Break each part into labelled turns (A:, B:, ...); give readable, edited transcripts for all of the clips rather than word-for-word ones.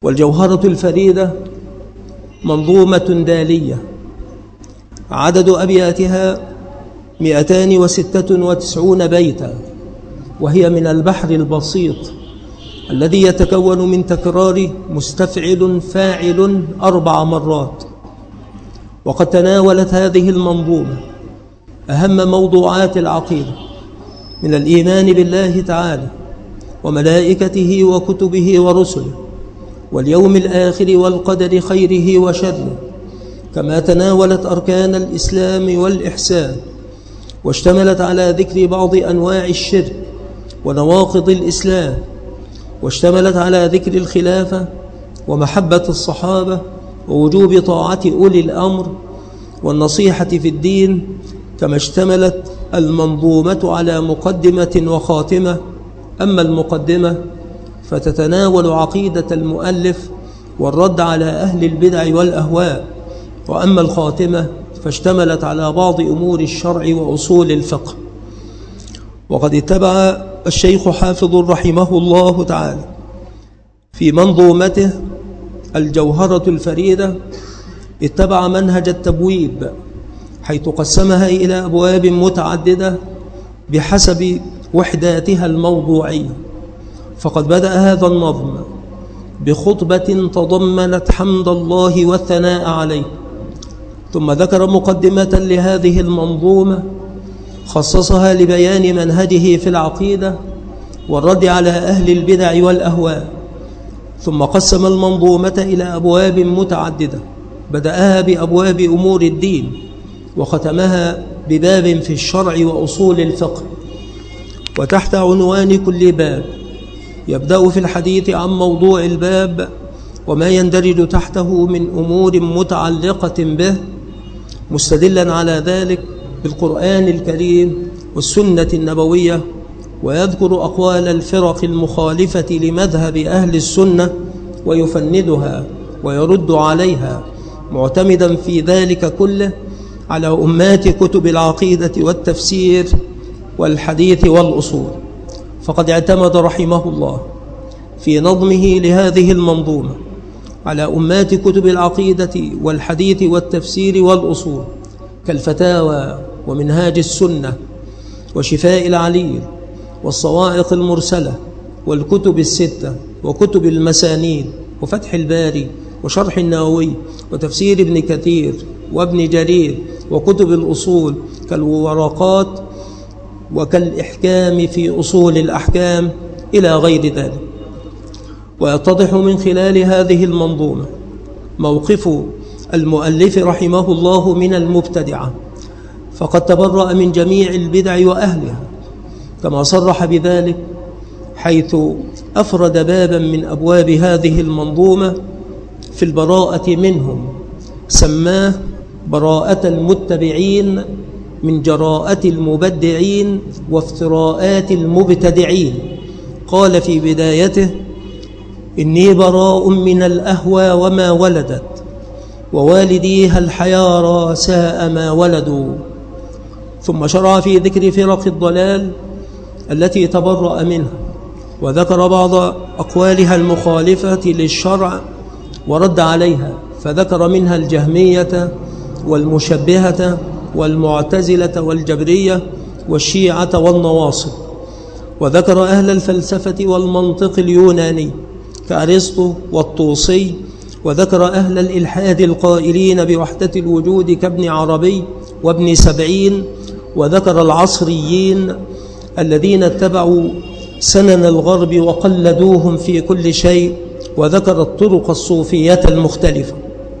A: والجوهرة الفريدة منظومة دالية عدد أبياتها 296 بيتا، وهي من البحر البسيط الذي يتكون من تكرار مستفعل فاعل 4 مرات. وقد تناولت هذه المنظومة أهم موضوعات العقيدة من الإيمان بالله تعالى وملائكته وكتبه ورسله واليوم الآخر والقدر خيره وشره، كما تناولت أركان الإسلام والإحسان، واشتملت على ذكر بعض أنواع الشرك ونواقض الإسلام، واشتملت على ذكر الخلافة ومحبة الصحابة ووجوب طاعة أولي الأمر والنصيحة في الدين، كما اشتملت المنظومة على مقدمة وخاتمة. أما المقدمة فتتناول عقيدة المؤلف والرد على أهل البدع والأهواء، وأما الخاتمة فاشتملت على بعض أمور الشرع وأصول الفقه. وقد اتبع الشيخ حافظ رحمه الله تعالى في منظومته الجوهرة الفريدة اتبع منهج التبويب، حيث قسمها إلى أبواب متعددة بحسب وحداتها الموضوعية. فقد بدأ هذا النظم بخطبة تضمنت حمد الله والثناء عليه، ثم ذكر مقدمة لهذه المنظومة خصصها لبيان منهجه في العقيدة والرد على أهل البدع والأهواء، ثم قسم المنظومة إلى أبواب متعددة، بدأها بأبواب أمور الدين وختمها بباب في الشرع وأصول الفقه. وتحت عنوان كل باب يبدأ في الحديث عن موضوع الباب وما يندرج تحته من أمور متعلقة به، مستدلا على ذلك بالقرآن الكريم والسنة النبوية، ويذكر أقوال الفرق المخالفة لمذهب أهل السنة ويفندها ويرد عليها، معتمدا في ذلك كله على أمات كتب العقيدة والتفسير والحديث والأصول. فقد اعتمد رحمه الله في نظمه لهذه المنظومة على أمات كتب العقيدة والحديث والتفسير والأصول كالفتاوى ومنهاج السنة وشفاء العليل والصواعق المرسلة والكتب الستة وكتب المسانيد وفتح الباري وشرح النووي وتفسير ابن كثير وابن جرير وكتب الأصول كالورقات وكالإحكام في أصول الأحكام إلى غير ذلك. ويتضح من خلال هذه المنظومة موقف المؤلف رحمه الله من المبتدعة، فقد تبرأ من جميع البدع وأهلها، كما صرح بذلك حيث أفرد بابا من أبواب هذه المنظومة في البراءة منهم، سماه براءة المتبعين من جراءة المبدعين وافتراءات المبتدعين. قال في بدايته: إني براء من الأهوى وما ولدت، ووالديها الحيارى ساء ما ولدوا. ثم شرع في ذكر فرق الضلال التي تبرأ منها، وذكر بعض أقوالها المخالفة للشرع ورد عليها، فذكر منها الجهمية والمشبهة والمعتزلة والجبرية والشيعة والنواصب، وذكر أهل الفلسفة والمنطق اليوناني كأرسطو والطوسي، وذكر أهل الإلحاد القائلين بوحدة الوجود كابن عربي وابن سبعين، وذكر العصريين الذين اتبعوا سنن الغرب وقلدوهم في كل شيء، وذكر الطرق الصوفية المختلفة.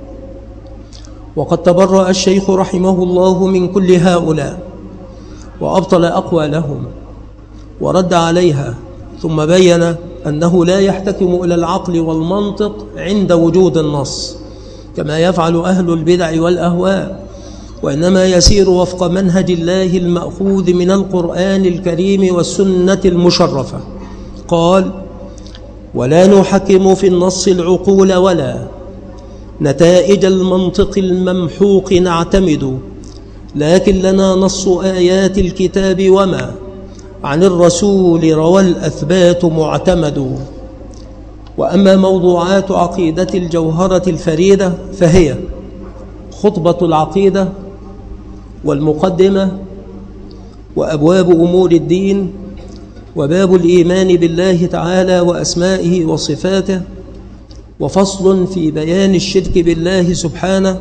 A: وقد تبرأ الشيخ رحمه الله من كل هؤلاء وأبطل أقوالهم ورد عليها، ثم بين أنه لا يحتكم إلى العقل والمنطق عند وجود النص كما يفعل أهل البدع والأهواء، وإنما يسير وفق منهج الله المأخوذ من القرآن الكريم والسنة المشرفة. قال: ولا نحكم في النص العقول ولا نتائج المنطق الممحوق نعتمد، لكن لنا نص آيات الكتاب وما عن الرسول روى الأثبات معتمد. وأما موضوعات عقيدة الجوهرة الفريدة فهي خطبة العقيدة والمقدمة وأبواب أمور الدين وباب الإيمان بالله تعالى وأسمائه وصفاته وفصل في بيان الشرك بالله سبحانه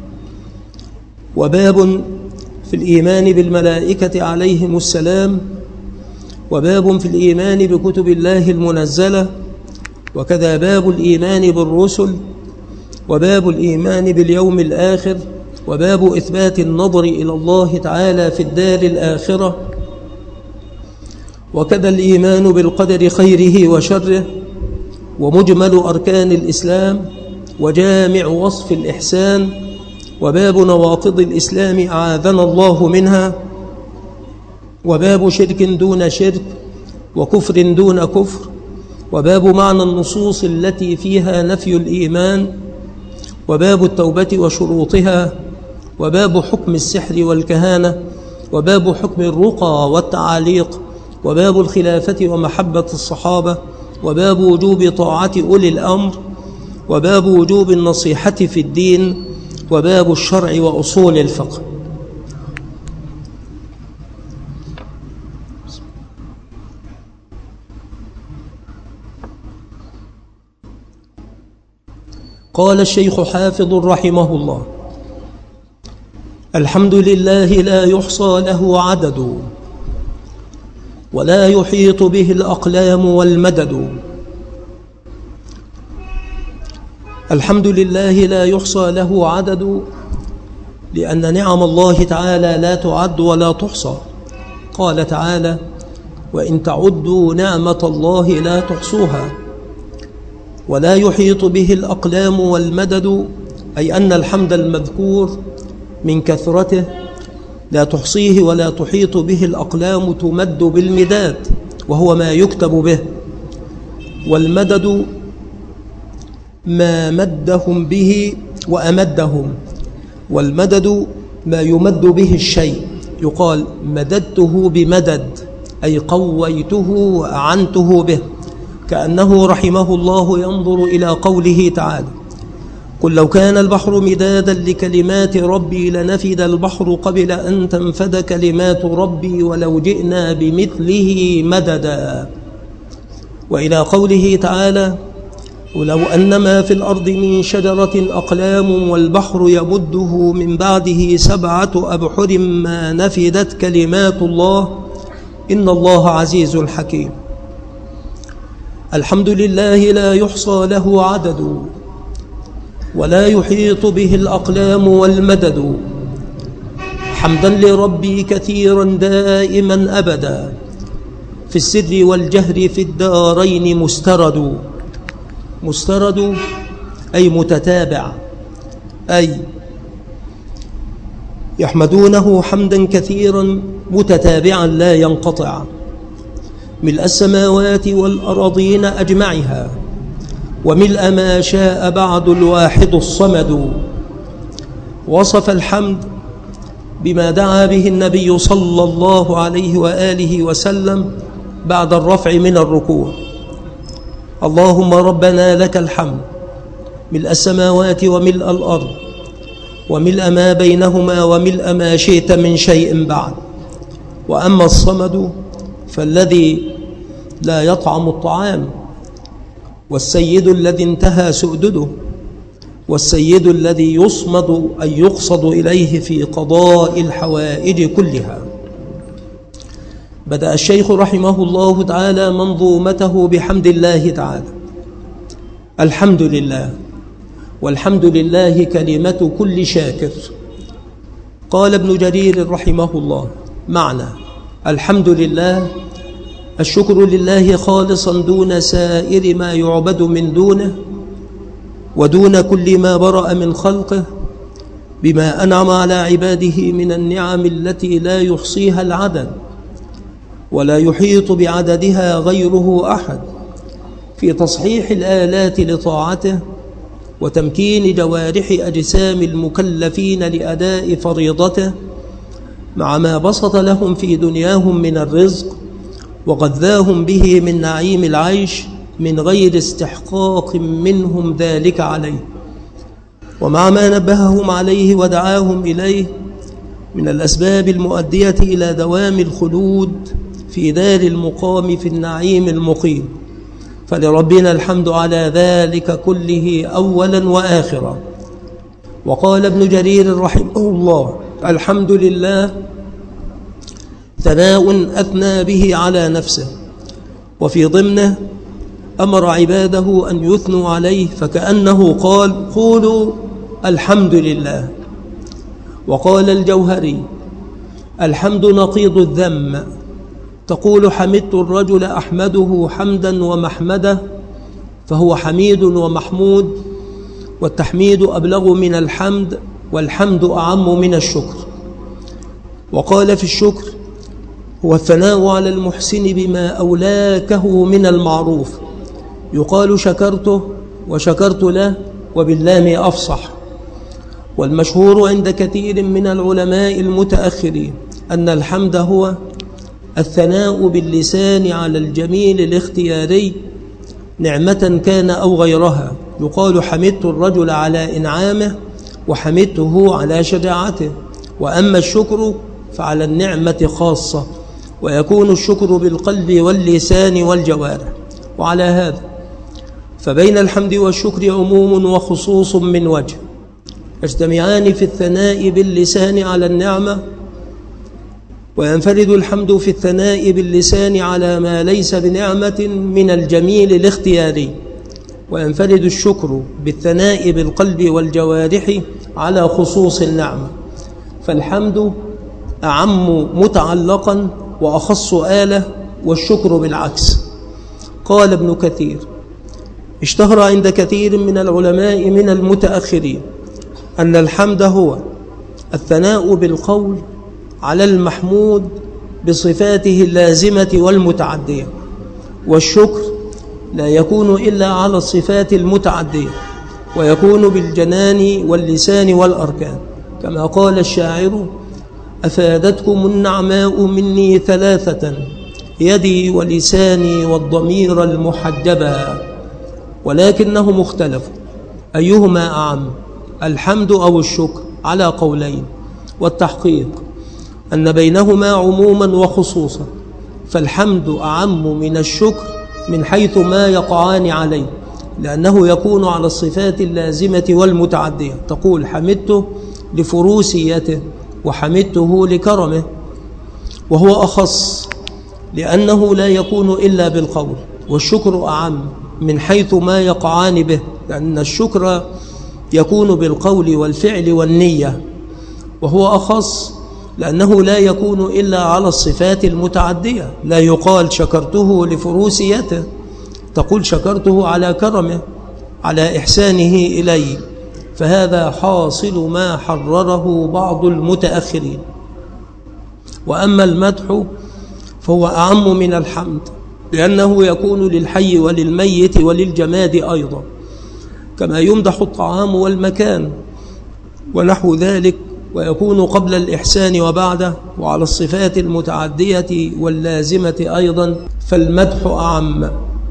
A: وباب في الإيمان بالملائكة عليهم السلام وباب في الإيمان بكتب الله المنزلة وكذا باب الإيمان بالرسل وباب الإيمان باليوم الآخر وباب إثبات النظر إلى الله تعالى في الدار الآخرة وكذا الإيمان بالقدر خيره وشره ومجمل أركان الإسلام وجامع وصف الإحسان وباب نواقض الإسلام أعاذنا الله منها وباب شرك دون شرك وكفر دون كفر وباب معنى النصوص التي فيها نفي الإيمان وباب التوبة وشروطها وباب حكم السحر والكهانة وباب حكم الرقى والتعاليق وباب الخلافة ومحبة الصحابة وباب وجوب طاعة أولي الأمر وباب وجوب النصيحة في الدين وباب الشرع وأصول الفقه. قال الشيخ حافظ رحمه الله: الحمد لله لا يحصى له عدد ولا يحيط به الأقلام والمدد. الحمد لله لا يحصى له عدد لأن نعم الله تعالى لا تعد ولا تحصى. قال تعالى: وإن تعدوا نعمة الله لا تحصوها. ولا يحيط به الأقلام والمدد، أي أن الحمد المذكور من كثرته لا تحصيه ولا تحيط به الأقلام، تمد بالمداد وهو ما يكتب به، والمدد ما مدهم به وأمدهم، والمدد ما يمد به الشيء، يقال مددته بمدد أي قويته وأعنته به، كأنه رحمه الله ينظر إلى قوله تعالى: قل لو كان البحر مدادا لكلمات ربي لنفد البحر قبل أن تنفد كلمات ربي ولو جئنا بمثله مددا. وإلى قوله تعالى: ولو أن ما في الأرض من شجرة أقلام والبحر يمده من بعده 7 أبحر ما نفدت كلمات الله إن الله عزيز حكيم. الحمد لله لا يحصى له عدد ولا يحيط به الأقلام والمدد. حمدا لربي كثيرا دائما أبدا في السر والجهر في الدارين مسترد. مسترد أي متتابع، أي يحمدونه حمدا كثيرا متتابعا لا ينقطع، ملء السماوات والأراضين أجمعها وملء ما شاء بعد الواحد الصمد. وصف الحمد بما دعا به النبي صلى الله عليه وآله وسلم بعد الرفع من الركوع: اللهم ربنا لك الحمد ملء السماوات وملء الأرض وملء ما بينهما وملء ما شئت من شيء بعد. وأما الصمد فالذي لا يطعم الطعام، والسيد الذي انتهى سؤدده، والسيد الذي يصمد أي يقصد إليه في قضاء الحوائج كلها. بدأ الشيخ رحمه الله تعالى منظومته بحمد الله تعالى. الحمد لله، والحمد لله كلمة كل شاكر. قال ابن جرير رحمه الله: معنى الحمد لله الشكر لله خالصا دون سائر ما يعبد من دونه ودون كل ما برأ من خلقه، بما أنعم على عباده من النعم التي لا يحصيها العدد ولا يحيط بعددها غيره أحد، في تصحيح الآلات لطاعته وتمكين جوارح أجسام المكلفين لأداء فريضته، مع ما بسط لهم في دنياهم من الرزق وغذاهم به من نعيم العيش من غير استحقاق منهم ذلك عليه، ومع ما نبههم عليه ودعاهم إليه من الأسباب المؤدية إلى دوام الخلود في دار المقام في النعيم المقيم. فلربنا الحمد على ذلك كله أولا وآخرا. وقال ابن جرير رحمه الله: الحمد لله ثناء أثنى به على نفسه، وفي ضمنه أمر عباده أن يثنوا عليه، فكأنه قال: قولوا الحمد لله. وقال الجوهري: الحمد نقيض الذم، تقول حمدت الرجل أحمده حمدا ومحمده، فهو حميد ومحمود، والتحميد أبلغ من الحمد، والحمد أعم من الشكر. وقال في الشكر: هو الثناء على المحسن بما أولاكه من المعروف، يقال شكرته وشكرت له، وباللام أفصح. والمشهور عند كثير من العلماء المتأخرين أن الحمد هو الثناء باللسان على الجميل الاختياري نعمة كان أو غيرها، يقال حمدت الرجل على إنعامه وحمدته على شجاعته. وأما الشكر فعلى النعمة خاصة، ويكون الشكر بالقلب واللسان والجوارح. وعلى هذا فبين الحمد والشكر عموم وخصوص من وجه، يجتمعان في الثناء باللسان على النعمة، وينفرد الحمد في الثناء باللسان على ما ليس بنعمة من الجميل الاختياري، وينفرد الشكر بالثناء بالقلب والجوارح على خصوص النعمة. فالحمد أعم متعلقا وأخص آلة، والشكر بالعكس. قال ابن كثير: اشتهر عند كثير من العلماء من المتأخرين أن الحمد هو الثناء بالقول على المحمود بصفاته اللازمة والمتعدية، والشكر لا يكون إلا على الصفات المتعدية، ويكون بالجنان واللسان والأركان، كما قال الشاعر: أفادتكم النعماء مني ثلاثة، يدي ولساني والضمير المحجبا، ولكنهم اختلفوا أيهما أعم، الحمد أو الشكر، على قولين، والتحقيق أن بينهما عموما وخصوصا، فالحمد أعم من الشكر من حيث ما يقعان عليه، لأنه يكون على الصفات اللازمة والمتعدية. تقول حمدته لفروسيته وحمدته لكرمه، وهو أخص لأنه لا يكون إلا بالقول، والشكر أعم من حيث ما يقعان به، لأن الشكر يكون بالقول والفعل والنية، وهو أخص لأنه لا يكون إلا على الصفات المتعدية. لا يقال شكرته لفروسيته، تقول شكرته على كرمه، على إحسانه إلي، فهذا حاصل ما حرره بعض المتأخرين. وأما المدح فهو أعم من الحمد، لأنه يكون للحي وللميت وللجماد أيضا، كما يمدح الطعام والمكان ونحو ذلك، ويكون قبل الإحسان وبعده، وعلى الصفات المتعدية واللازمة أيضا، فالمدح أعم.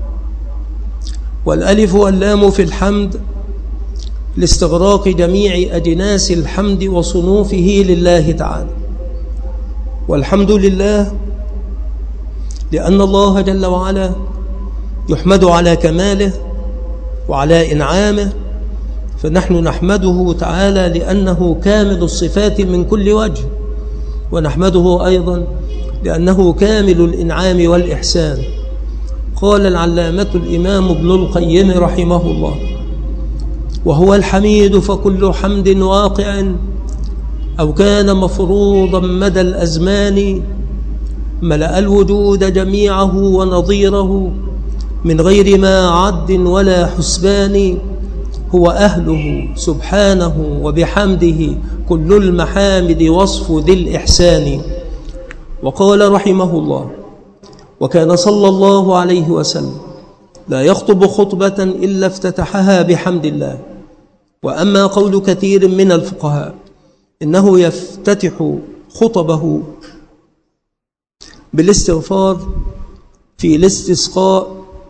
A: والألف واللام في الحمد لاستغراق جميع أجناس الحمد وصنوفه لله تعالى. والحمد لله لأن الله جل وعلا يحمد على كماله وعلى إنعامه، فنحن نحمده تعالى لأنه كامل الصفات من كل وجه، ونحمده أيضا لأنه كامل الإنعام والإحسان. قال العلامة الإمام ابن القيم رحمه الله: وهو الحميد فكل حمد واقع أو كان مفروضا مدى الأزمان، ملأ الوجود جميعه ونظيره من غير ما عد ولا حسبان، هو أهله سبحانه وبحمده كل المحامد وصف ذي الإحسان. وقال رحمه الله: وكان صلى الله عليه وسلم لا يخطب خطبة إلا افتتحها بحمد الله. وأما قول كثير من الفقهاء إنه يفتتح خطبه بالاستغفار في الاستسقاء،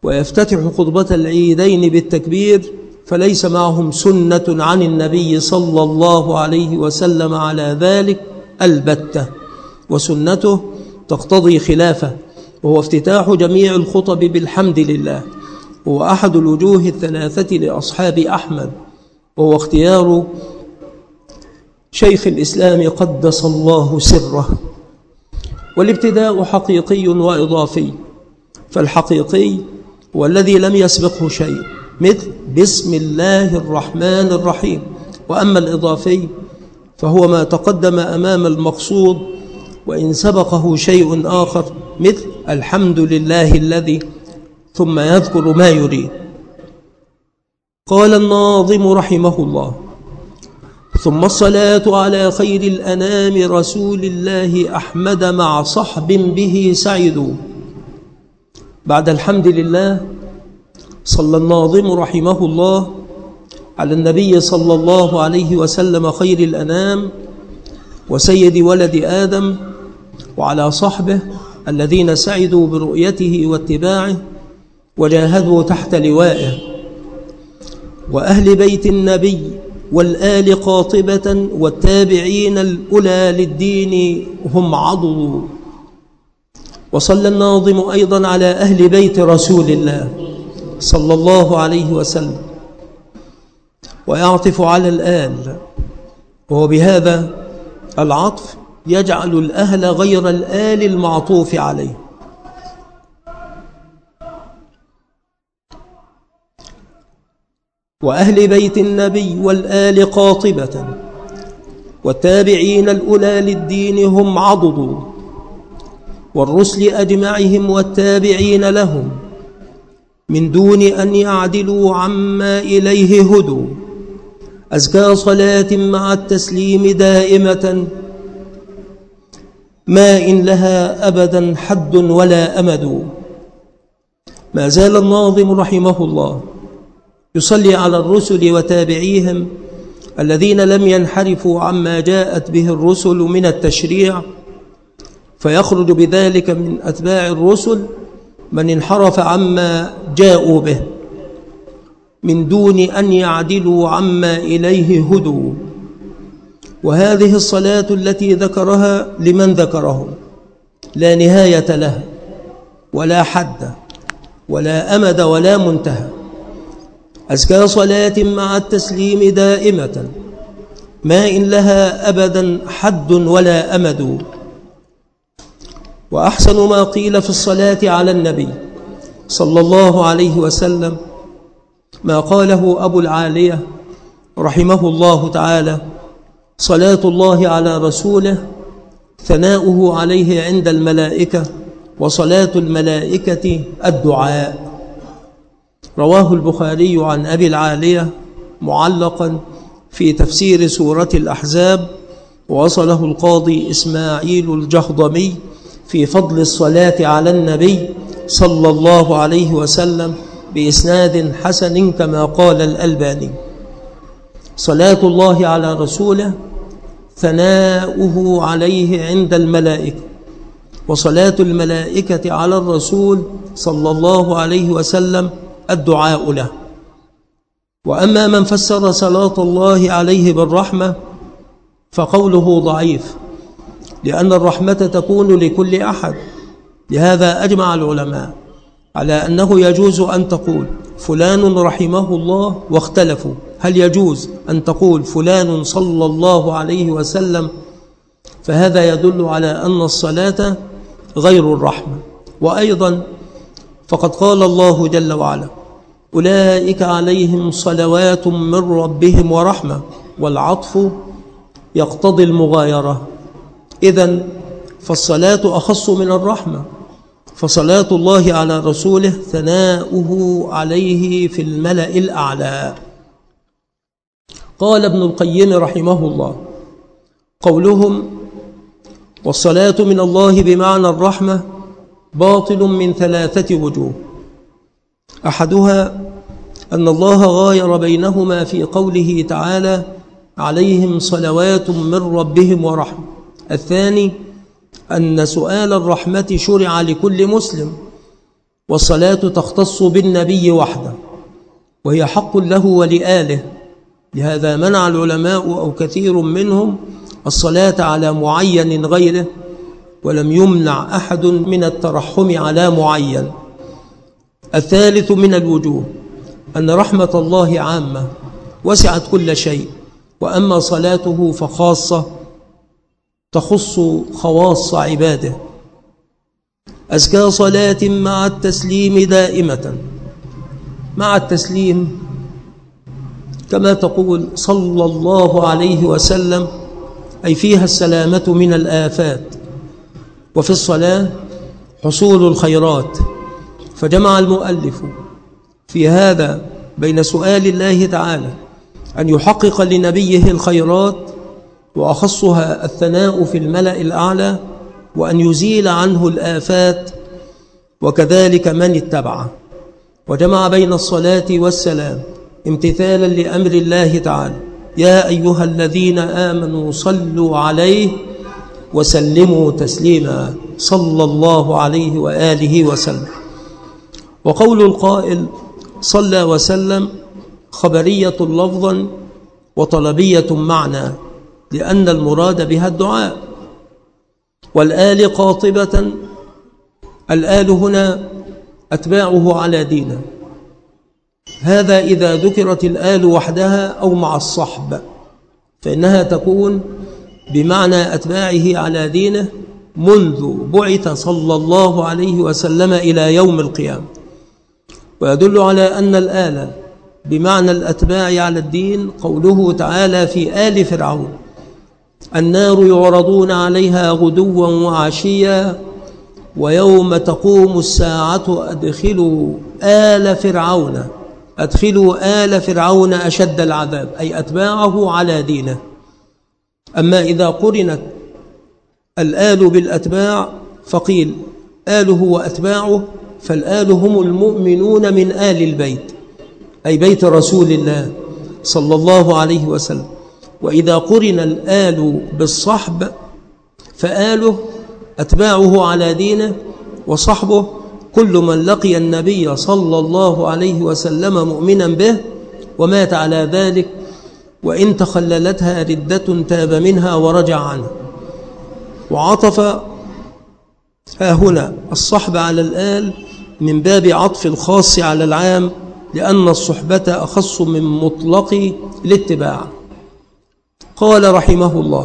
A: ويفتتح خطبة العيدين بالتكبير، فليس معهم سنة عن النبي صلى الله عليه وسلم على ذلك البتة، وسنته تقتضي خلافه، وهو افتتاح جميع الخطب بالحمد لله، وهو أحد الوجوه الثلاثة لأصحاب أحمد، وهو اختيار شيخ الإسلام قدس الله سره. والابتداء حقيقي وإضافي، فالحقيقي هو الذي لم يسبقه شيء مثل بسم الله الرحمن الرحيم، وأما الإضافي فهو ما تقدم أمام المقصود وإن سبقه شيء آخر مثل الحمد لله الذي، ثم يذكر ما يريد. قال الناظم رحمه الله: ثم الصلاة على خير الأنام رسول الله أحمد مع صحب به سعدوا. بعد الحمد لله صلى الناظم رحمه الله على النبي صلى الله عليه وسلم خير الأنام وسيد ولد آدم، وعلى صحبه الذين سعدوا برؤيته واتباعه وجاهدوا تحت لوائه، وأهل بيت النبي والآل قاطبة، والتابعين الأولى للدين هم عضوا. وصلى الناظم أيضا على أهل بيت رسول الله صلى الله عليه وسلم، ويعطف على الآل، وهو بهذا العطف يجعل الأهل غير الآل المعطوف عليه. وأهل بيت النبي والآل قاطبة، والتابعين الأولى للدين هم عضدوا، والرسل أجمعهم والتابعين لهم من دون أن يعدلوا عما إليه هدوا. أزكى صلاة مع التسليم دائمة ما إن لها أبدا حد ولا أمد. ما زال الناظم رحمه الله يصلي على الرسل وتابعيهم الذين لم ينحرفوا عما جاءت به الرسل من التشريع، فيخرج بذلك من أتباع الرسل من انحرف عما جاءوا به من دون أن يعدلوا عما إليه هدوا. وهذه الصلاة التي ذكرها لمن ذكرهم لا نهاية لها ولا حد ولا أمد ولا منتهى. أزكى صلاة مع التسليم دائمة ما إن لها أبدا حد ولا أمد. وأحسن ما قيل في الصلاة على النبي صلى الله عليه وسلم ما قاله أبو العالية رحمه الله تعالى: صلاة الله على رسوله ثناؤه عليه عند الملائكة، وصلاة الملائكة الدعاء. رواه البخاري عن أبي العالية معلقا في تفسير سورة الأحزاب، ووصله القاضي إسماعيل الجهضمي في فضل الصلاة على النبي صلى الله عليه وسلم بإسناد حسن كما قال الألباني: صلاة الله على رسوله ثناؤه عليه عند الملائكة، وصلاة الملائكة على الرسول صلى الله عليه وسلم الدعاء له. وأما من فسر صلاة الله عليه بالرحمة فقوله ضعيف، لأن الرحمة تكون لكل أحد. لهذا أجمع العلماء على أنه يجوز أن تقول فلان رحمه الله، واختلفوا هل يجوز أن تقول فلان صلى الله عليه وسلم، فهذا يدل على أن الصلاة غير الرحمة. وأيضا فقد قال الله جل وعلا: أولئك عليهم صلوات من ربهم ورحمة، والعطف يقتضي المغايرة. إذن فالصلاة أخص من الرحمة، فصلاة الله على رسوله ثناؤه عليه في الملأ الأعلى. قال ابن القيم رحمه الله: قولهم والصلاة من الله بمعنى الرحمة باطل من 3 وجوه. أحدها أن الله غاير بينهما في قوله تعالى: عليهم صلوات من ربهم ورحمة. الثاني أن سؤال الرحمة شرع لكل مسلم، والصلاة تختص بالنبي وحده، وهي حق له ولآله. لهذا منع العلماء أو كثير منهم الصلاة على معين غيره، ولم يمنع أحد من الترحم على معين. الثالث من الوجوه أن رحمة الله عامة وسعت كل شيء، وأما صلاته فخاصة تخص خواص عباده. أزكى صلاة مع التسليم دائمة، مع التسليم كما تقول صلى الله عليه وسلم، أي فيها السلامة من الآفات. وفي الصلاة حصول الخيرات، فجمع المؤلف في هذا بين سؤال الله تعالى أن يحقق لنبيه الخيرات، وأخصها الثناء في الملأ الأعلى، وأن يزيل عنه الآفات، وكذلك من اتبعه. وجمع بين الصلاة والسلام امتثالا لأمر الله تعالى: يا أيها الذين آمنوا صلوا عليه وسلموا تسليما، صلى الله عليه وآله وسلم. وقول القائل صلى وسلم خبرية لفظا وطلبية معنى، لأن المراد بها الدعاء. والآل قاطبة، الآل هنا أتباعه على دينه، هذا إذا ذكرت الآل وحدها أو مع الصحب، فإنها تكون بمعنى أتباعه على دينه منذ بعث صلى الله عليه وسلم إلى يوم القيامة. ويدل على أن الآل بمعنى الأتباع على الدين قوله تعالى في آل فرعون: النار يعرضون عليها غدوا وعشيا ويوم تقوم الساعة أدخلوا آل فرعون أشد العذاب، أي أتباعه على دينه. أما إذا قرنت الآل بالأتباع فقيل آله وأتباعه، فالآل هم المؤمنون من آل البيت، أي بيت رسول الله صلى الله عليه وسلم. وإذا قرن الآل بالصحب فآله أتباعه على دينه، وصحبه كل من لقي النبي صلى الله عليه وسلم مؤمنا به ومات على ذلك، وإن تخللتها ردة تاب منها ورجع عنها. وعطف ها هنا الصحب على الآل من باب عطف الخاص على العام، لأن الصحبة أخص من مطلق الاتباع. قال رحمه الله: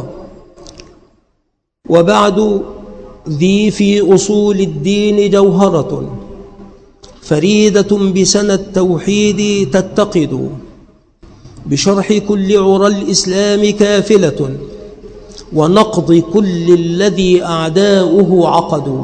A: وبعد ذي في أصول الدين جوهرة فريدة بسنى التوحيد تتقد، بشرح كل عرى الإسلام كافلة، ونقض كل الذي أعداؤه عقدوا.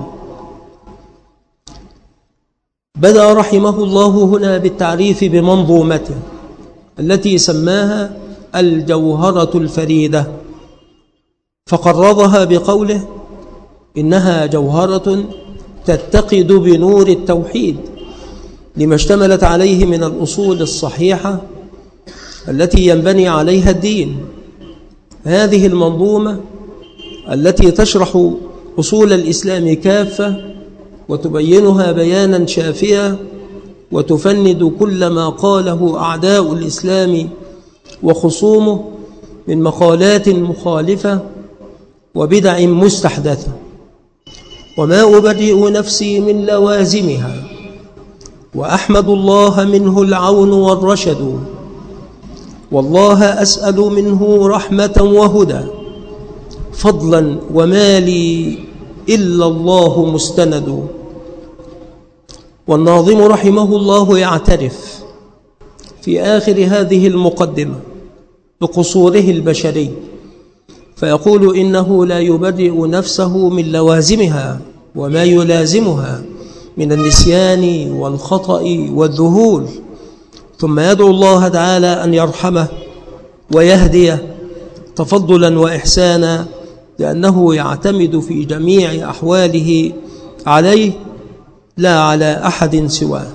A: بدأ رحمه الله هنا بالتعريف بمنظومته التي سماها الجوهرة الفريدة، فقرضها بقوله: إنها جوهرة تتقد بنور التوحيد، لما اشتملت عليه من الأصول الصحيحة التي ينبني عليها الدين. هذه المنظومة التي تشرح أصول الإسلام كافة وتبينها بيانا شافيا، وتفند كل ما قاله أعداء الإسلام وخصومه من مقالات مخالفة وبدع مستحدثة. وما أبرئ نفسي من لوازمها، وأحمد الله منه العون والرشد، والله أسأل منه رحمة وهدى، فضلا وما لي إلا الله مستند. والناظم رحمه الله يعترف في آخر هذه المقدمة بقصوره البشري، فيقول: إنه لا يبرئ نفسه من لوازمها وما يلازمها من النسيان والخطأ والذهول، ثم يدعو الله تعالى أن يرحمه ويهديه تفضلا وإحسانا، لأنه يعتمد في جميع أحواله عليه لا على أحد سواه.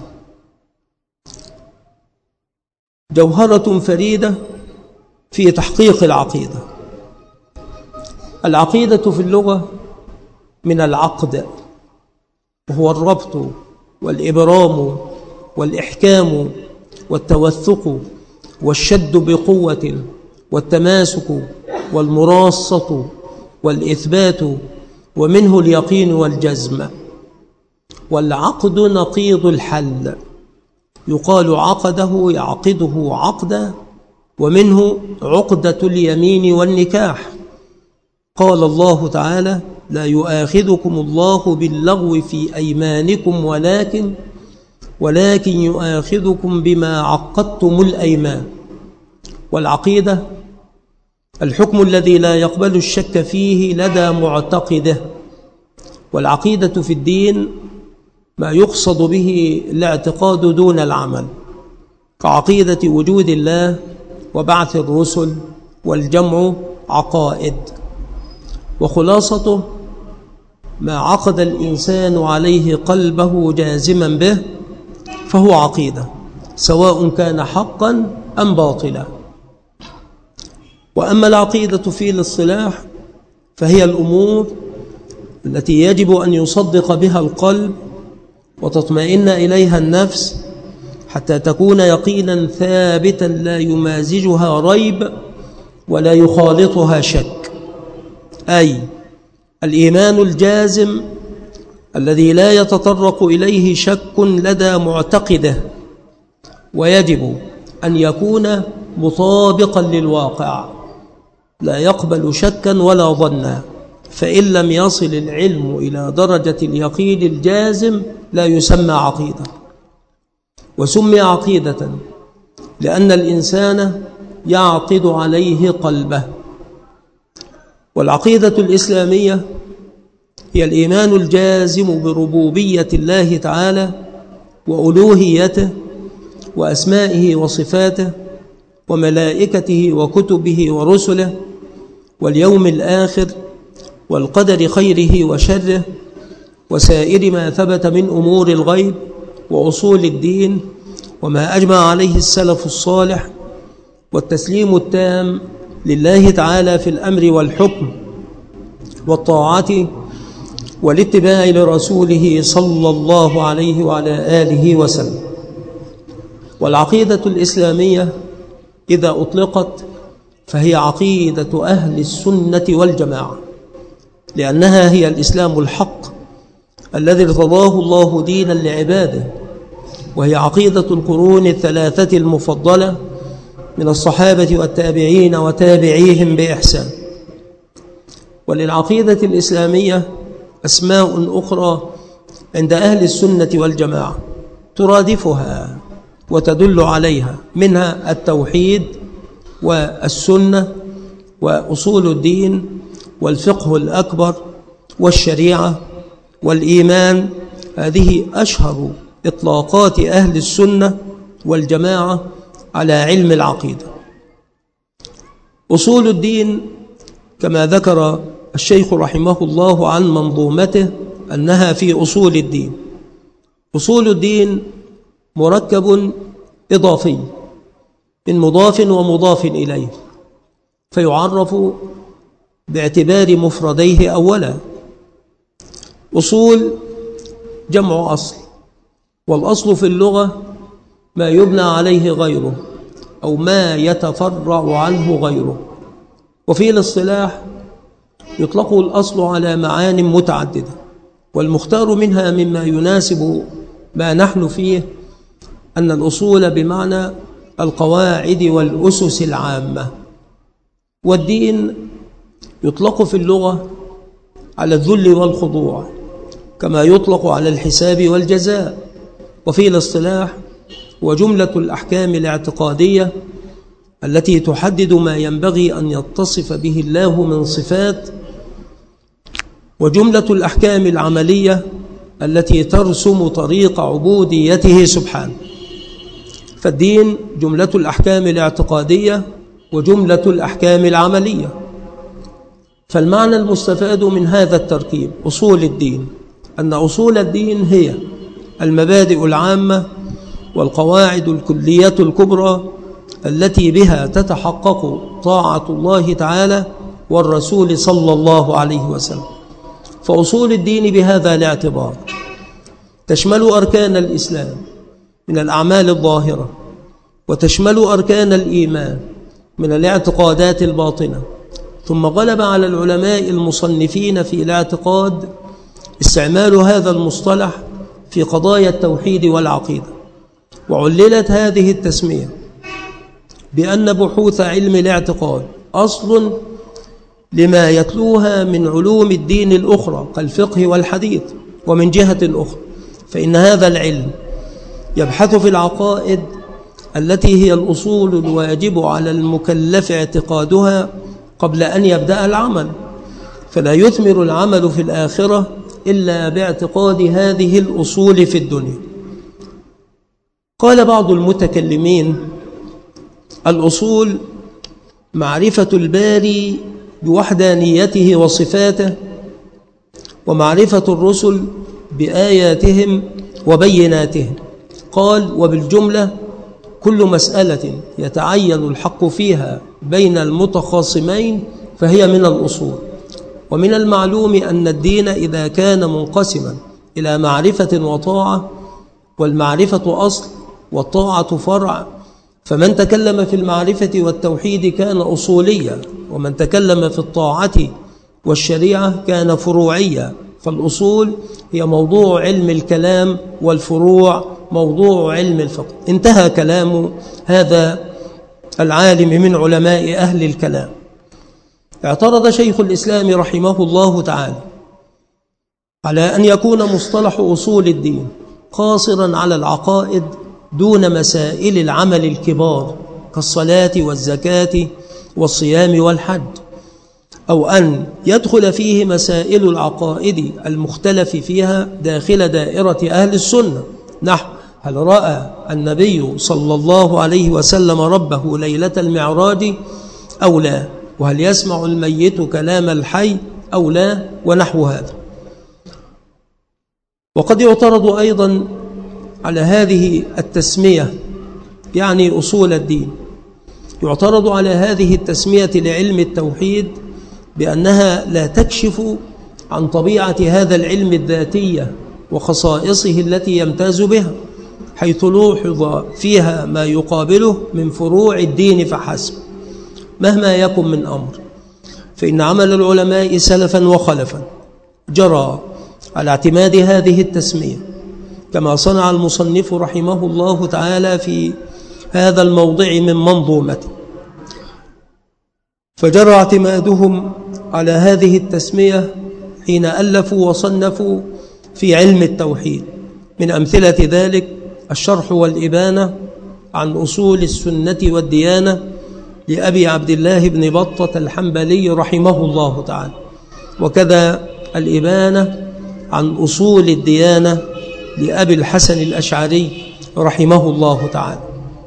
A: جوهرة فريدة في تحقيق العقيدة. العقيدة في اللغة من العقد، وهو الربط والإبرام والإحكام والتوثق والشد بقوة والتماسك والمراصة والإثبات، ومنه اليقين والجزم. والعقد نقيض الحل، يقال عقده يعقده عقدا، ومنه عقدة اليمين والنكاح. قال الله تعالى: لا يؤاخذكم الله باللغو في أيمانكم ولكن يؤاخذكم بما عقدتم الأيمان. والعقيدة الحكم الذي لا يقبل الشك فيه لدى معتقده. والعقيدة في الدين ما يقصد به الاعتقاد دون العمل، كعقيدة وجود الله وبعث الرسل والجمع عقائد. وخلاصته ما عقد الإنسان عليه قلبه جازما به فهو عقيدة، سواء كان حقا أم باطلا. وأما العقيدة في الاصطلاح فهي الأمور التي يجب أن يصدق بها القلب وتطمئن إليها النفس حتى تكون يقينا ثابتا لا يمازجها ريب ولا يخالطها شك، أي الإيمان الجازم الذي لا يتطرق إليه شك لدى معتقده، ويجب أن يكون مطابقا للواقع لا يقبل شكا ولا ظنا، فإن لم يصل العلم إلى درجة اليقين الجازم لا يسمى عقيدة. وسمي عقيدة لأن الإنسان يعقد عليه قلبه. والعقيدة الإسلامية هي الإيمان الجازم بربوبية الله تعالى وألوهيته وأسمائه وصفاته وملائكته وكتبه ورسله واليوم الآخر والقدر خيره وشره وسائر ما ثبت من أمور الغيب وأصول الدين وما أجمع عليه السلف الصالح، والتسليم التام لله تعالى في الأمر والحكم والطاعة والاتباع لرسوله صلى الله عليه وعلى آله وسلم. والعقيدة الإسلامية إذا أطلقت فهي عقيدة أهل السنة والجماعة، لأنها هي الإسلام الحق الذي ارتضاه الله دينا لعباده، وهي عقيدة القرون الثلاثة المفضلة من الصحابة والتابعين وتابعيهم بإحسان. وللعقيدة الإسلامية أسماء أخرى عند أهل السنة والجماعة ترادفها وتدل عليها، منها التوحيد والسنة وأصول الدين والفقه الأكبر والشريعة والإيمان. هذه أشهر إطلاقات أهل السنة والجماعة على علم العقيدة. أصول الدين كما ذكر الشيخ رحمه الله عن منظومته أنها في أصول الدين. أصول الدين مركب إضافي من مضاف ومضاف إليه، فيعرف باعتبار مفرديه أولا. أصول جمع أصل، والأصل في اللغة ما يبنى عليه غيره أو ما يتفرع عنه غيره. وفي الاصطلاح يطلق الأصل على معان متعددة، والمختار منها مما يناسب ما نحن فيه أن الأصول بمعنى القواعد والأسس العامة. والدين يطلق في اللغة على الذل والخضوع كما يطلق على الحساب والجزاء. وفي الاصطلاح وجملة الأحكام الاعتقادية التي تحدد ما ينبغي أن يتصف به الله من صفات، وجملة الأحكام العملية التي ترسم طريق عبوديته سبحانه. فالدين جملة الأحكام الاعتقادية وجملة الأحكام العملية. فالمعنى المستفاد من هذا التركيب أصول الدين أن أصول الدين هي المبادئ العامة والقواعد الكلية الكبرى التي بها تتحقق طاعة الله تعالى والرسول صلى الله عليه وسلم. فأصول الدين بهذا الاعتبار تشمل أركان الإسلام من الأعمال الظاهرة، وتشمل أركان الإيمان من الاعتقادات الباطنة. ثم غلب على العلماء المصنفين في الاعتقاد استعمال هذا المصطلح في قضايا التوحيد والعقيدة، وعللت هذه التسمية بأن بحوث علم الاعتقاد أصل لما يتلوها من علوم الدين الأخرى كالفقه والحديث. ومن جهة أخرى فإن هذا العلم يبحث في العقائد التي هي الأصول الواجب على المكلف اعتقادها قبل أن يبدأ العمل، فلا يثمر العمل في الآخرة إلا باعتقاد هذه الأصول في الدنيا. قال بعض المتكلمين: الأصول معرفة الباري بوحدانيته وصفاته، ومعرفة الرسل بآياتهم وبيناتهم. قال: وبالجملة كل مسألة يتعين الحق فيها بين المتخاصمين فهي من الأصول. ومن المعلوم أن الدين إذا كان منقسما إلى معرفة وطاعة، والمعرفة أصل والطاعة فرع، فمن تكلم في المعرفة والتوحيد كان أصوليا، ومن تكلم في الطاعة والشريعة كان فروعيا. فالأصول هي موضوع علم الكلام، والفروع موضوع علم الفقه. انتهى كلام هذا العالم من علماء أهل الكلام. اعترض شيخ الإسلام رحمه الله تعالى على أن يكون مصطلح أصول الدين قاصرا على العقائد دون مسائل العمل الكبار كالصلاة والزكاة والصيام والحج، أو أن يدخل فيه مسائل العقائد المختلف فيها داخل دائرة أهل السنة، نحو: هل رأى النبي صلى الله عليه وسلم ربه ليلة المعراج أو لا؟ وهل يسمع الميت كلام الحي أو لا؟ ونحو هذا. وقد يعترض أيضا على هذه التسمية، يعني أصول الدين، يعترض على هذه التسمية لعلم التوحيد بأنها لا تكشف عن طبيعة هذا العلم الذاتية وخصائصه التي يمتاز بها، حيث لوحظ فيها ما يقابله من فروع الدين فحسب. مهما يكن من أمر، فإن عمل العلماء سلفا وخلفا جرى على اعتماد هذه التسمية، كما صنع المصنف رحمه الله تعالى في هذا الموضع من منظومته. فجرى اعتمادهم على هذه التسمية حين ألفوا وصنفوا في علم التوحيد. من أمثلة ذلك الشرح والإبانة عن أصول السنة والديانة لأبي عبد الله بن بطة الحنبلي رحمه الله تعالى، وكذا الإبانة عن أصول الديانة لأبي الحسن الأشعري رحمه الله تعالى.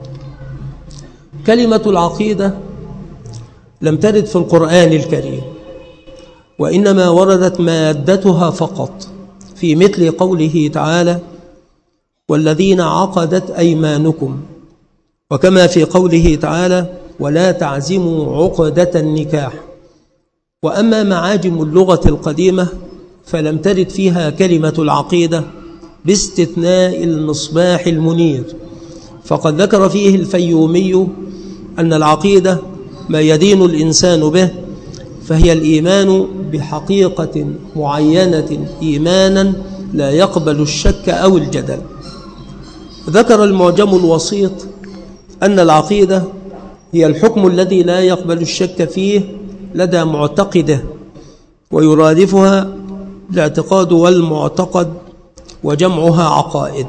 A: كلمة العقيدة لم ترد في القرآن الكريم، وإنما وردت مادتها فقط في مثل قوله تعالى: والذين عقدت أيمانكم، وكما في قوله تعالى: ولا تعزموا عقدة النكاح. وأما معاجم اللغة القديمة فلم ترد فيها كلمة العقيدة باستثناء المصباح المنير، فقد ذكر فيه الفيومي أن العقيدة ما يدين الإنسان به، فهي الإيمان بحقيقة معينة إيمانا لا يقبل الشك أو الجدل. ذكر المعجم الوسيط أن العقيدة هي الحكم الذي لا يقبل الشك فيه لدى معتقده، ويرادفها الاعتقاد والمعتقد، وجمعها عقائد.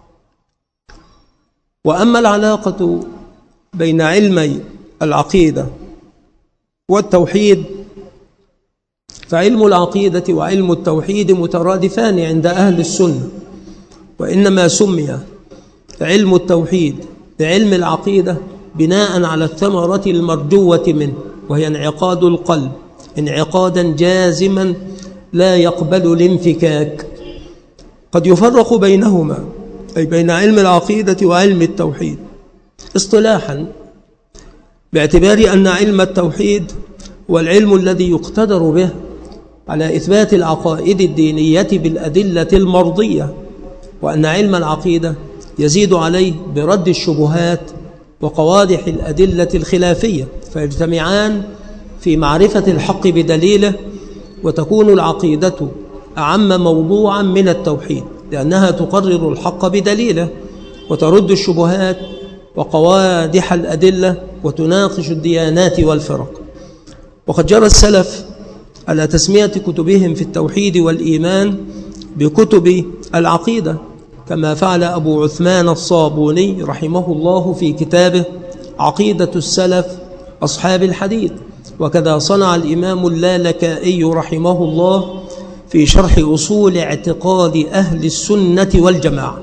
A: وأما العلاقة بين علمي العقيدة والتوحيد فعلم العقيدة وعلم التوحيد مترادفان عند أهل السنة، وإنما سمي علم التوحيد بعلم العقيدة بناء على الثمرة المرجوة منه، وهي انعقاد القلب انعقادا جازما لا يقبل الانفكاك. قد يفرق بينهما، أي بين علم العقيدة وعلم التوحيد، اصطلاحا باعتبار أن علم التوحيد هو العلم الذي يقتدر به على إثبات العقائد الدينية بالأدلة المرضية، وأن علم العقيدة يزيد عليه برد الشبهات وقوادح الأدلة الخلافية، فيجتمعان في معرفة الحق بدليله، وتكون العقيدة أعم موضوعا من التوحيد، لأنها تقرر الحق بدليله وترد الشبهات وقوادح الأدلة وتناقش الديانات والفرق. وقد جرى السلف على تسمية كتبهم في التوحيد والإيمان بكتب العقيدة، كما فعل أبو عثمان الصابوني رحمه الله في كتابه عقيدة السلف أصحاب الحديث، وكذا صنع الإمام اللالكائي رحمه الله في شرح أصول اعتقاد أهل السنة والجماعة.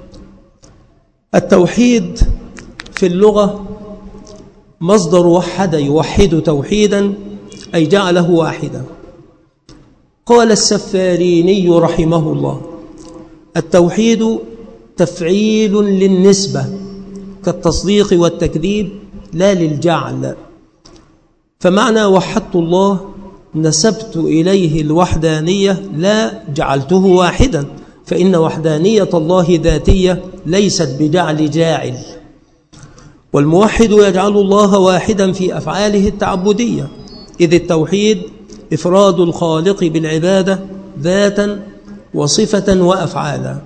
A: التوحيد في اللغة مصدر وحد يوحد توحيدا، أي جعله واحدا. قال السفاريني رحمه الله: التوحيد تفعيل للنسبة كالتصديق والتكذيب لا للجعل، فمعنى وحدت الله نسبت إليه الوحدانية لا جعلته واحدا، فإن وحدانية الله ذاتية ليست بجعل جاعل. والموحد يجعل الله واحدا في أفعاله التعبدية، إذ التوحيد إفراد الخالق بالعبادة ذاتا وصفة وأفعالا.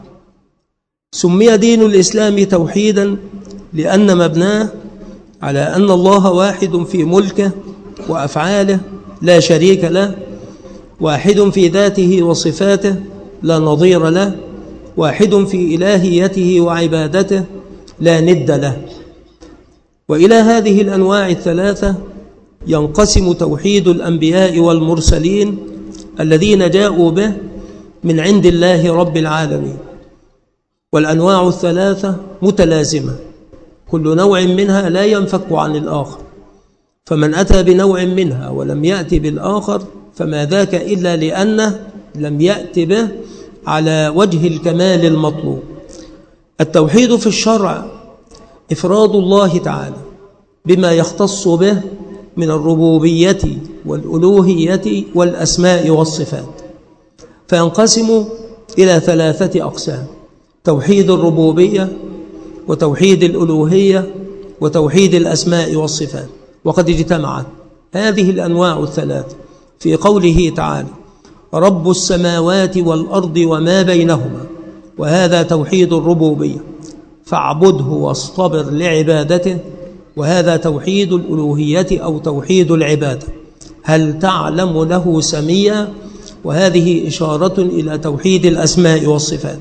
A: سمي دين الإسلام توحيدا لأن مبناه على أن الله واحد في ملكه وأفعاله لا شريك له، واحد في ذاته وصفاته لا نظير له، واحد في إلهيته وعبادته لا ند له. وإلى هذه الأنواع الثلاثة ينقسم توحيد الأنبياء والمرسلين الذين جاءوا به من عند الله رب العالمين. والأنواع الثلاثة متلازمة، كل نوع منها لا ينفك عن الآخر، فمن أتى بنوع منها ولم يأتي بالآخر فما ذاك إلا لأنه لم يأتي به على وجه الكمال المطلوب. التوحيد في الشرع إفراد الله تعالى بما يختص به من الربوبية والألوهية والأسماء والصفات، فينقسم إلى ثلاثة أقسام: توحيد الربوبية، وتوحيد الألوهية، وتوحيد الأسماء والصفات. وقد اجتمعت هذه الأنواع الثلاث في قوله تعالى: رب السماوات والأرض وما بينهما، وهذا توحيد الربوبية، فاعبده واصطبر لعبادته، وهذا توحيد الألوهية أو توحيد العبادة، هل تعلم له سميا، وهذه إشارة إلى توحيد الأسماء والصفات.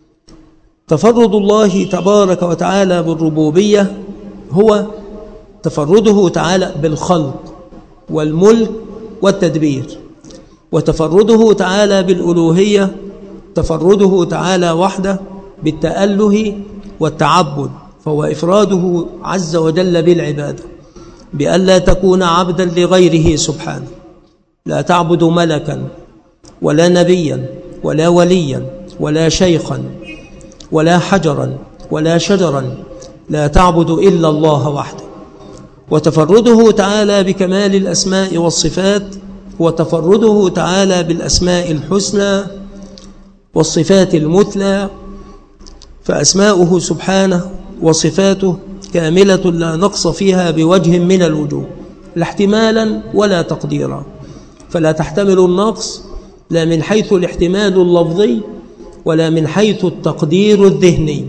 A: تفرد الله تبارك وتعالى بالربوبية هو تفرده تعالى بالخلق والملك والتدبير، وتفرده تعالى بالألوهية تفرده تعالى وحده بالتأله والتعبد، فهو إفراده عز وجل بالعبادة بألا تكون عبدا لغيره سبحانه، لا تعبد ملكا ولا نبيا ولا وليا ولا شيخا ولا حجرا ولا شجرا، لا تعبد إلا الله وحده. وتفرده تعالى بكمال الأسماء والصفات وتفرده تعالى بالأسماء الحسنى والصفات المثلى، فأسماؤه سبحانه وصفاته كاملة لا نقص فيها بوجه من الوجوه، لا احتمالا ولا تقديرا، فلا تحتمل النقص لا من حيث الاحتمال اللفظي ولا من حيث التقدير الذهني.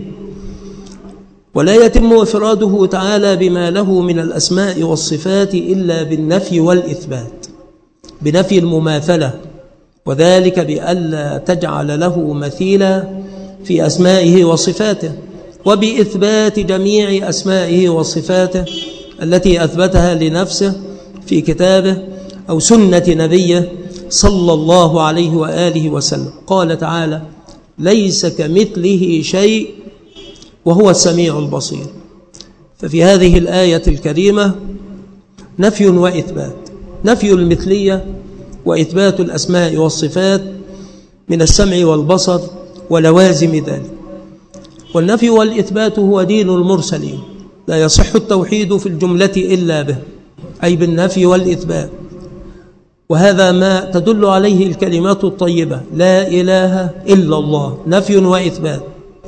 A: ولا يتم إفراده تعالى بما له من الأسماء والصفات إلا بالنفي والإثبات، بنفي المماثلة، وذلك بألا تجعل له مثيلا في أسمائه وصفاته، وبإثبات جميع أسمائه وصفاته التي أثبتها لنفسه في كتابه أو سنة نبيه صلى الله عليه وآله وسلم. قال تعالى: ليس كمثله شيء وهو السميع البصير. ففي هذه الآية الكريمة نفي وإثبات، نفي المثلية وإثبات الأسماء والصفات من السمع والبصر ولوازم ذلك. والنفي والإثبات هو دين المرسلين، لا يصح التوحيد في الجملة إلا به، أي بالنفي والإثبات، وهذا ما تدل عليه الكلمات الطيبة: لا إله إلا الله، نفي وإثبات،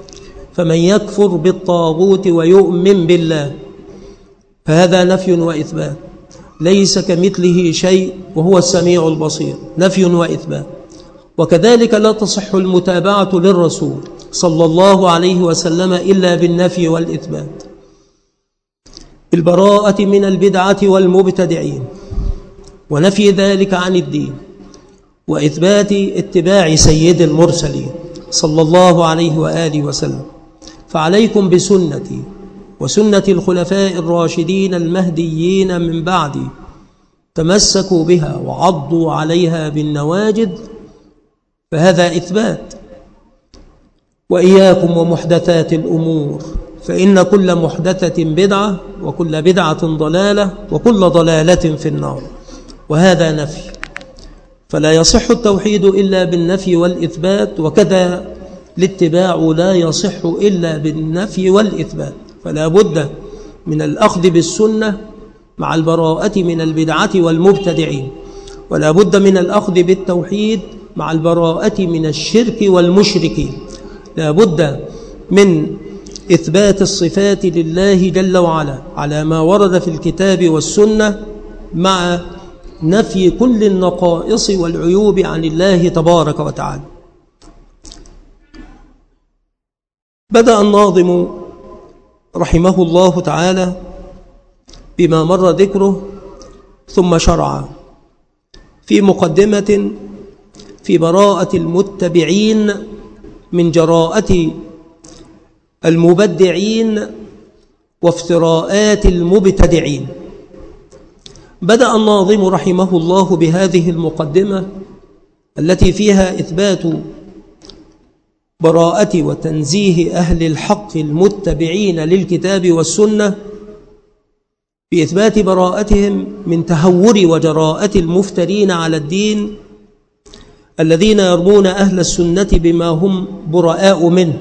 A: فمن يكفر بالطاغوت ويؤمن بالله فهذا نفي وإثبات. ليس كمثله شيء وهو السميع البصير، نفي وإثبات. وكذلك لا تصح المتابعة للرسول صلى الله عليه وسلم إلا بالنفي والإثبات، بالبراءة من البدعة والمبتدعين ونفي ذلك عن الدين، وإثبات اتباع سيد المرسلين صلى الله عليه وآله وسلم. فعليكم بسنتي وسنة الخلفاء الراشدين المهديين من بعدي، تمسكوا بها وعضوا عليها بالنواجد، فهذا إثبات. وإياكم ومحدثات الأمور، فإن كل محدثة بدعة وكل بدعة ضلالة وكل ضلالة في النار، وهذا نفي. فلا يصح التوحيد إلا بالنفي والإثبات، وكذا الاتباع لا يصح إلا بالنفي والإثبات. فلا بد من الأخذ بالسنة مع البراءة من البدعة والمبتدعين، ولا بد من الأخذ بالتوحيد مع البراءة من الشرك والمشركين. لا بد من إثبات الصفات لله جل وعلا على ما ورد في الكتاب والسنة، مع نفي كل النقائص والعيوب عن الله تبارك وتعالى. بدأ الناظم رحمه الله تعالى بما مر ذكره، ثم شرع في مقدمة في براءة المتبعين من جراءة المبدعين وافتراءات المبتدعين. بدأ الناظم رحمه الله بهذه المقدمة التي فيها إثبات براءة وتنزيه أهل الحق المتبعين للكتاب والسنة، بإثبات براءتهم من تهور وجراءة المفترين على الدين الذين يرمون أهل السنة بما هم براء منه،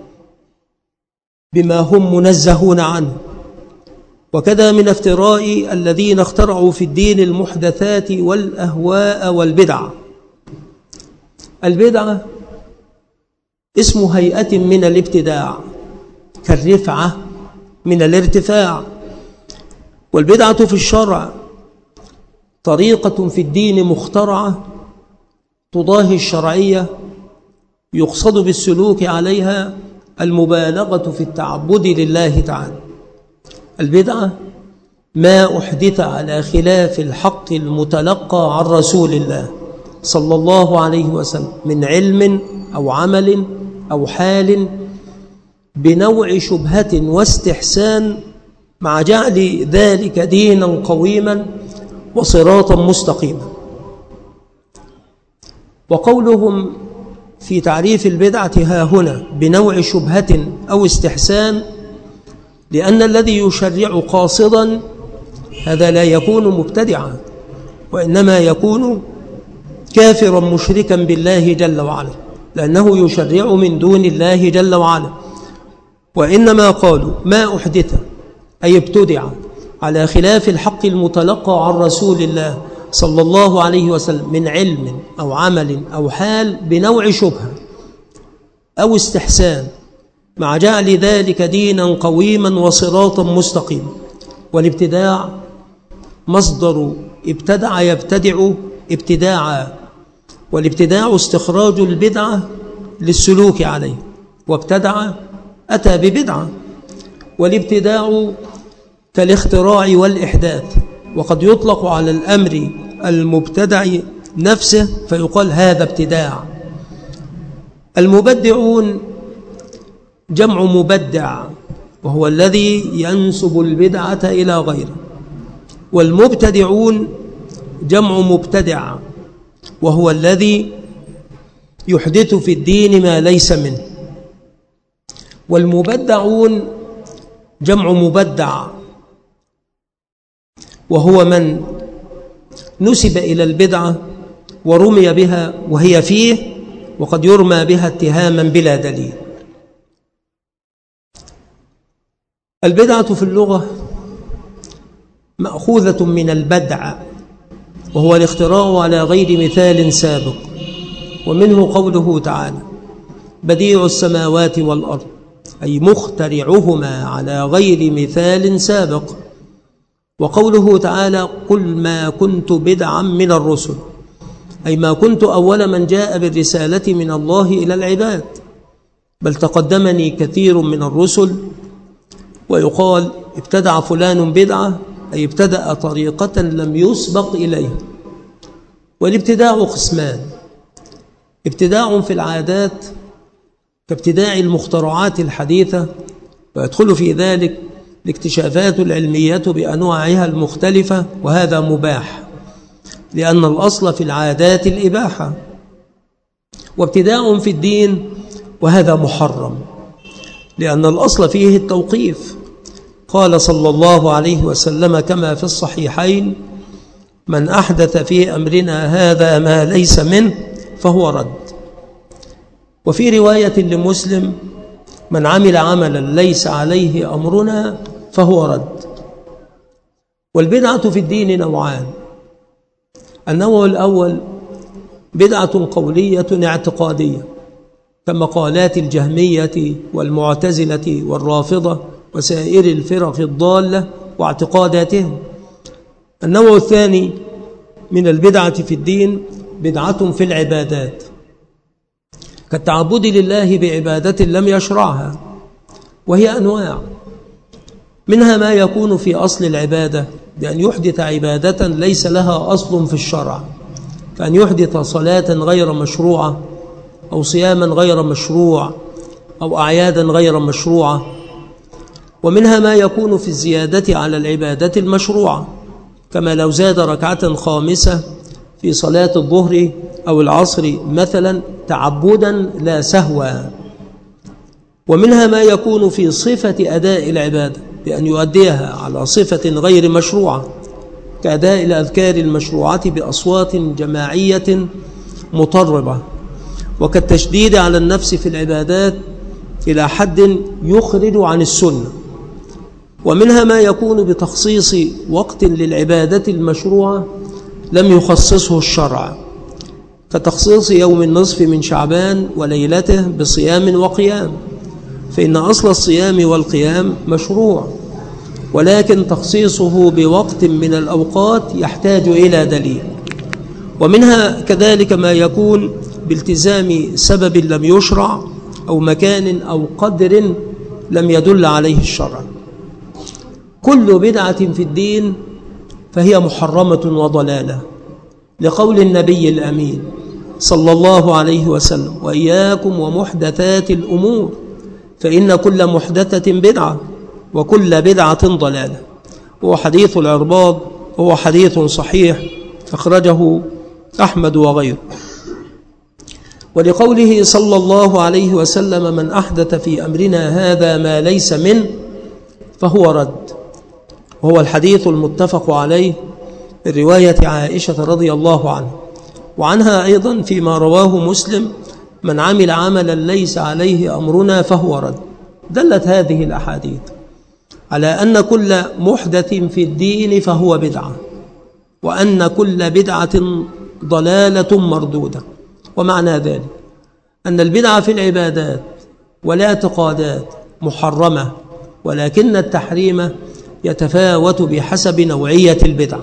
A: بما هم منزهون عنه. وكذا من افتراء الذين اخترعوا في الدين المحدثات والأهواء والبدع. البدعة اسم هيئة من الابتداع، كالرفعة من الارتفاع. والبدعة في الشرع طريقة في الدين مخترعة تضاهي الشرعية، يقصد بالسلوك عليها المبالغة في التعبد لله تعالى. البدعة ما أحدث على خلاف الحق المتلقى عن رسول الله صلى الله عليه وسلم من علم أو عمل أو حال، بنوع شبهة واستحسان، مع جعل ذلك دينا قويما وصراطا مستقيما. وقولهم في تعريف البدعة ها هنا بنوع شبهة أو استحسان، لأن الذي يشرع قاصدا هذا لا يكون مبتدعا، وإنما يكون كافرا مشركا بالله جل وعلا، لأنه يشرع من دون الله جل وعلا. وإنما قالوا ما أحدث أي ابتدع على خلاف الحق المتلقى عن رسول الله صلى الله عليه وسلم من علم أو عمل أو حال، بنوع شبهة أو استحسان، مع جعل ذلك دينا قويما وصراطا مستقيما. والابتداع مصدر ابتدع يبتدع ابتداعا، والابتداع استخراج البدعة للسلوك عليه، وابتدع أتى ببدعة. والابتداع كالاختراع والإحداث، وقد يطلق على الأمر المبتدع نفسه فيقال هذا ابتداع. المبدعون جمع مبدع، وهو الذي ينسب البدعة إلى غيره. والمبتدعون جمع مبتدع، وهو الذي يحدث في الدين ما ليس منه. والمبدعون جمع مبدع، وهو من نسب إلى البدعة ورمي بها وهي فيه، وقد يرمى بها اتهاما بلا دليل. البدعة في اللغة مأخوذة من البدع، وهو الاختراع على غير مثال سابق، ومنه قوله تعالى بديع السماوات والأرض أي مخترعهما على غير مثال سابق. وقوله تعالى قل ما كنت بدعا من الرسل، أي ما كنت أول من جاء بالرسالة من الله إلى العباد، بل تقدمني كثير من الرسل. ويقال ابتدع فلان بدعة، أي ابتدأ طريقة لم يسبق إليها. والابتداع قسمان: ابتداع في العادات كابتداع المخترعات الحديثة، ويدخل في ذلك الاكتشافات العلمية بأنواعها المختلفة، وهذا مباح لأن الأصل في العادات الإباحة. وابتداع في الدين، وهذا محرم لأن الأصل فيه التوقيف. قال صلى الله عليه وسلم كما في الصحيحين: من أحدث في أمرنا هذا ما ليس منه فهو رد. وفي رواية لمسلم: من عمل عملا ليس عليه أمرنا فهو رد. والبدعة في الدين نوعان: النوع الأول بدعة قولية اعتقادية كمقالات الجهمية والمعتزلة والرافضة وسائر الفرق الضالة واعتقاداتهم. النوع الثاني من البدعة في الدين بدعة في العبادات كالتعبد لله بعبادة لم يشرعها، وهي أنواع: منها ما يكون في أصل العبادة بأن يحدث عبادة ليس لها أصل في الشرع، كأن يحدث صلاة غير مشروعة أو صياما غير مشروع أو أعيادا غير مشروعة. ومنها ما يكون في الزيادة على العبادة المشروعة، كما لو زاد ركعة خامسة في صلاة الظهر أو العصر مثلا تعبدا لا سهوا. ومنها ما يكون في صفة أداء العبادة بأن يؤديها على صفة غير مشروعة، كأداء الأذكار المشروعة بأصوات جماعية مطربة، وكالتشديد على النفس في العبادات إلى حد يخرج عن السنة. ومنها ما يكون بتخصيص وقت للعبادة المشروعة لم يخصصه الشرع، كتخصيص يوم النصف من شعبان وليلته بصيام وقيام، فإن أصل الصيام والقيام مشروع، ولكن تخصيصه بوقت من الأوقات يحتاج إلى دليل. ومنها كذلك ما يكون بالتزام سبب لم يشرع أو مكان أو قدر لم يدل عليه الشرع. كل بدعة في الدين فهي محرمة وضلالة، لقول النبي الأمين صلى الله عليه وسلم: وإياكم ومحدثات الأمور فإن كل محدثة بدعة وكل بدعة ضلالة. هو حديث العرباض، هو حديث صحيح أخرجه أحمد وغيره. ولقوله صلى الله عليه وسلم: من أحدث في أمرنا هذا ما ليس منه فهو رد، وهو الحديث المتفق عليه من رواية عائشة رضي الله عنها، وعنها أيضا فيما رواه مسلم: من عمل عملا ليس عليه أمرنا فهو رد. دلت هذه الأحاديث على أن كل محدث في الدين فهو بدعة، وأن كل بدعة ضلالة مردودة. ومعنى ذلك أن البدعة في العبادات والاعتقادات محرمة، ولكن التحريم يتفاوت بحسب نوعية البدعة.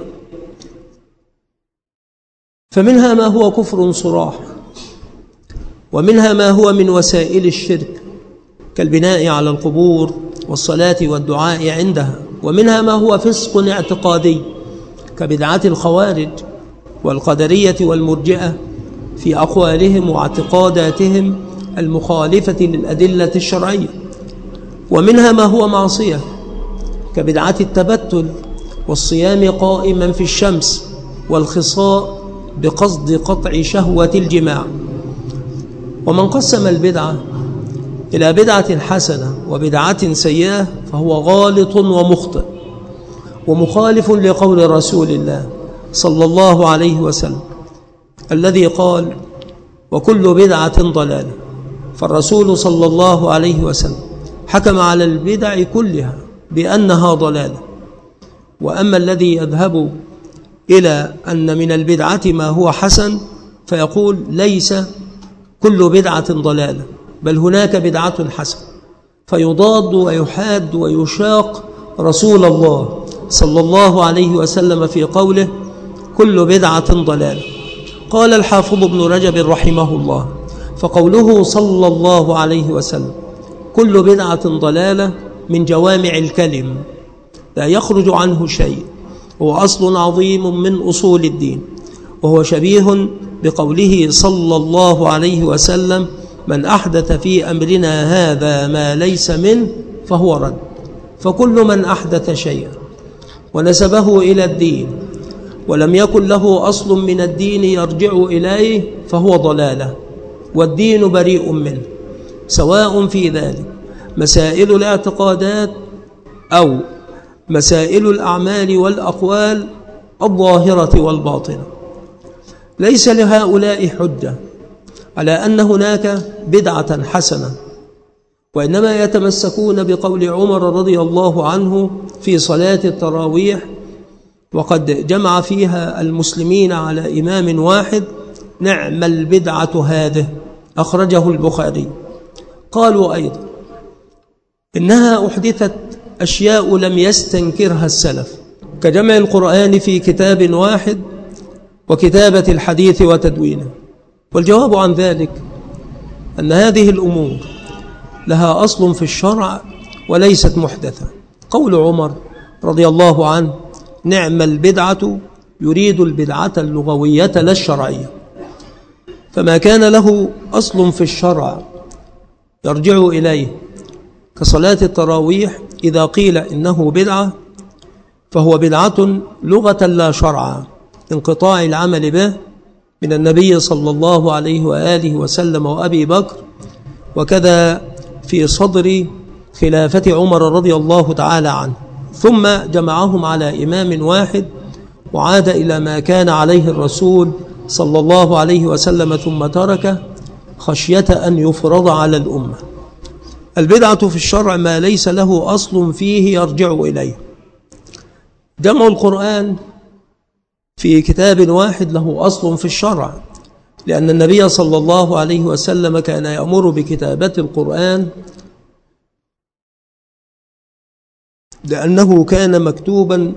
A: فمنها ما هو كفر صراح، ومنها ما هو من وسائل الشرك كالبناء على القبور والصلاة والدعاء عندها، ومنها ما هو فسق اعتقادي كبدعة الخوارج والقدرية والمرجئة في أقوالهم واعتقاداتهم المخالفة للأدلة الشرعية. ومنها ما هو معصية كبدعة التبتل والصيام قائما في الشمس والخصاء بقصد قطع شهوة الجماع. ومن قسم البدعة إلى بدعة حسنة وبدعة سيئة فهو غالط ومخطئ ومخالف لقول رسول الله صلى الله عليه وسلم الذي قال: وكل بدعة ضلالة. فالرسول صلى الله عليه وسلم حكم على البدع كلها بأنها ضلالة. وأما الذي يذهب إلى أن من البدعة ما هو حسن فيقول: ليس كل بدعة ضلالة، بل هناك بدعة حسنة. فيضاد ويحاد ويشاق رسول الله صلى الله عليه وسلم في قوله كل بدعة ضلالة. قال الحافظ ابن رجب رحمه الله: فقوله صلى الله عليه وسلم كل بدعة ضلالة من جوامع الكلم لا يخرج عنه شيء، هو أصل عظيم من أصول الدين، وهو شبيه بقوله صلى الله عليه وسلم من أحدث في أمرنا هذا ما ليس منه فهو رد. فكل من أحدث شيئا ونسبه إلى الدين ولم يكن له أصل من الدين يرجع إليه فهو ضلالة، والدين بريء منه، سواء في ذلك مسائل الاعتقادات أو مسائل الأعمال والأقوال الظاهرة والباطنة. ليس لهؤلاء حجة على أن هناك بدعة حسنة، وإنما يتمسكون بقول عمر رضي الله عنه في صلاة التراويح، وقد جمع فيها المسلمين على إمام واحد: نعم البدعة هذه، أخرجه البخاري. قالوا أيضا إنها أحدثت أشياء لم يستنكرها السلف، كجمع القرآن في كتاب واحد وكتابة الحديث وتدوينه. والجواب عن ذلك أن هذه الأمور لها أصل في الشرع وليست محدثة. قول عمر رضي الله عنه نعم البدعة يريد البدعة اللغوية لا الشرعية، فما كان له أصل في الشرع يرجع إليه كصلاة التراويح إذا قيل إنه بدعة فهو بدعة لغة لا شرعا، انقطاع العمل به من النبي صلى الله عليه وآله وسلم وأبي بكر، وكذا في صدر خلافة عمر رضي الله تعالى عنه، ثم جمعهم على إمام واحد وعاد إلى ما كان عليه الرسول صلى الله عليه وسلم ثم تركه خشية أن يفرض على الأمة. البدعة في الشرع ما ليس له أصل فيه يرجع إليه. جمع القرآن في كتاب واحد له أصل في الشرع، لأن النبي صلى الله عليه وسلم كان يأمر بكتابة القرآن لأنه كان مكتوبا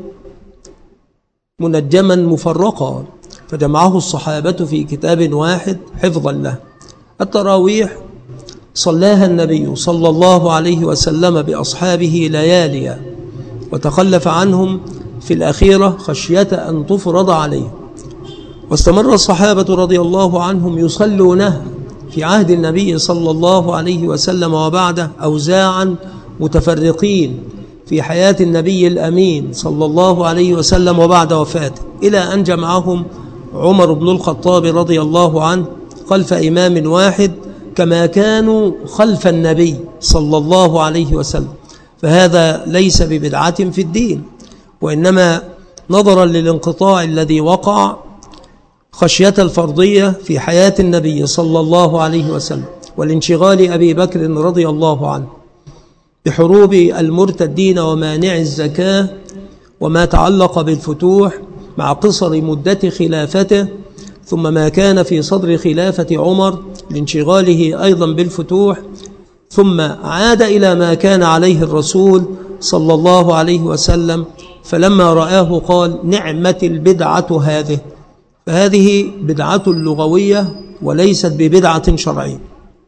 A: منجما مفرقا، فجمعه الصحابة في كتاب واحد حفظا له. التراويح صلاها النبي صلى الله عليه وسلم بأصحابه لياليا، وتخلف عنهم في الأخيرة خشية أن تفرض عليه، واستمر الصحابة رضي الله عنهم يصلونه في عهد النبي صلى الله عليه وسلم وبعده أوزاعا متفرقين في حياة النبي الأمين صلى الله عليه وسلم وبعد وفاته، إلى أن جمعهم عمر بن الخطاب رضي الله عنه خلف إمام واحد كما كانوا خلف النبي صلى الله عليه وسلم. فهذا ليس ببدعة في الدين، وإنما نظرا للانقطاع الذي وقع خشية الفرضية في حياة النبي صلى الله عليه وسلم، والانشغال أبي بكر رضي الله عنه بحروب المرتدين ومانع الزكاة وما تعلق بالفتوح مع قصر مدة خلافته، ثم ما كان في صدر خلافة عمر لانشغاله أيضا بالفتوح، ثم عاد إلى ما كان عليه الرسول صلى الله عليه وسلم، فلما رآه قال نعمة البدعة هذه، فهذه بدعة لغوية وليست ببدعة شرعية.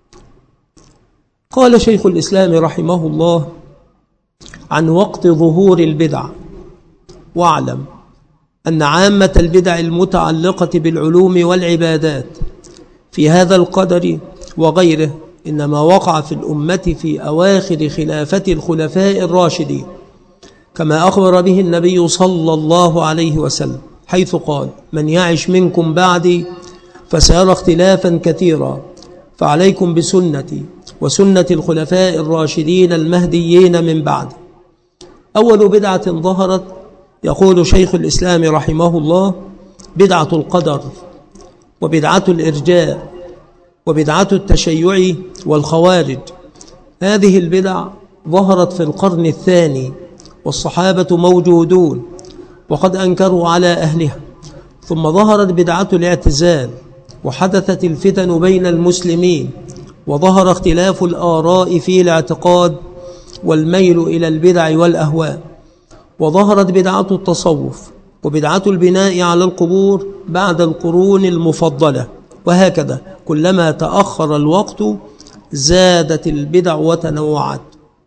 A: قال شيخ الإسلام رحمه الله عن وقت ظهور البدع: واعلم أن عامة البدع المتعلقة بالعلوم والعبادات في هذا القدر وغيره إنما وقع في الأمة في أواخر خلافة الخلفاء الراشدين، كما أخبر به النبي صلى الله عليه وسلم، حيث قال من يعش منكم بعدي فسيرى اختلافا كثيرا، فعليكم بسنتي وسنة الخلفاء الراشدين المهديين من بعد. أول بدعة ظهرت، يقول شيخ الإسلام رحمه الله، بدعة القدر، وبدعة الإرجاء، وبدعة التشيع والخوارج. هذه البدع ظهرت في القرن الثاني، والصحابة موجودون وقد أنكروا على أهلها، ثم ظهرت بدعة الاعتزال، وحدثت الفتن بين المسلمين، وظهر اختلاف الآراء في الاعتقاد والميل إلى البدع والأهواء. وظهرت بدعة التصوف وبدعة البناء على القبور بعد القرون المفضلة، وهكذا كلما تأخر الوقت زادت البدع وتنوعت.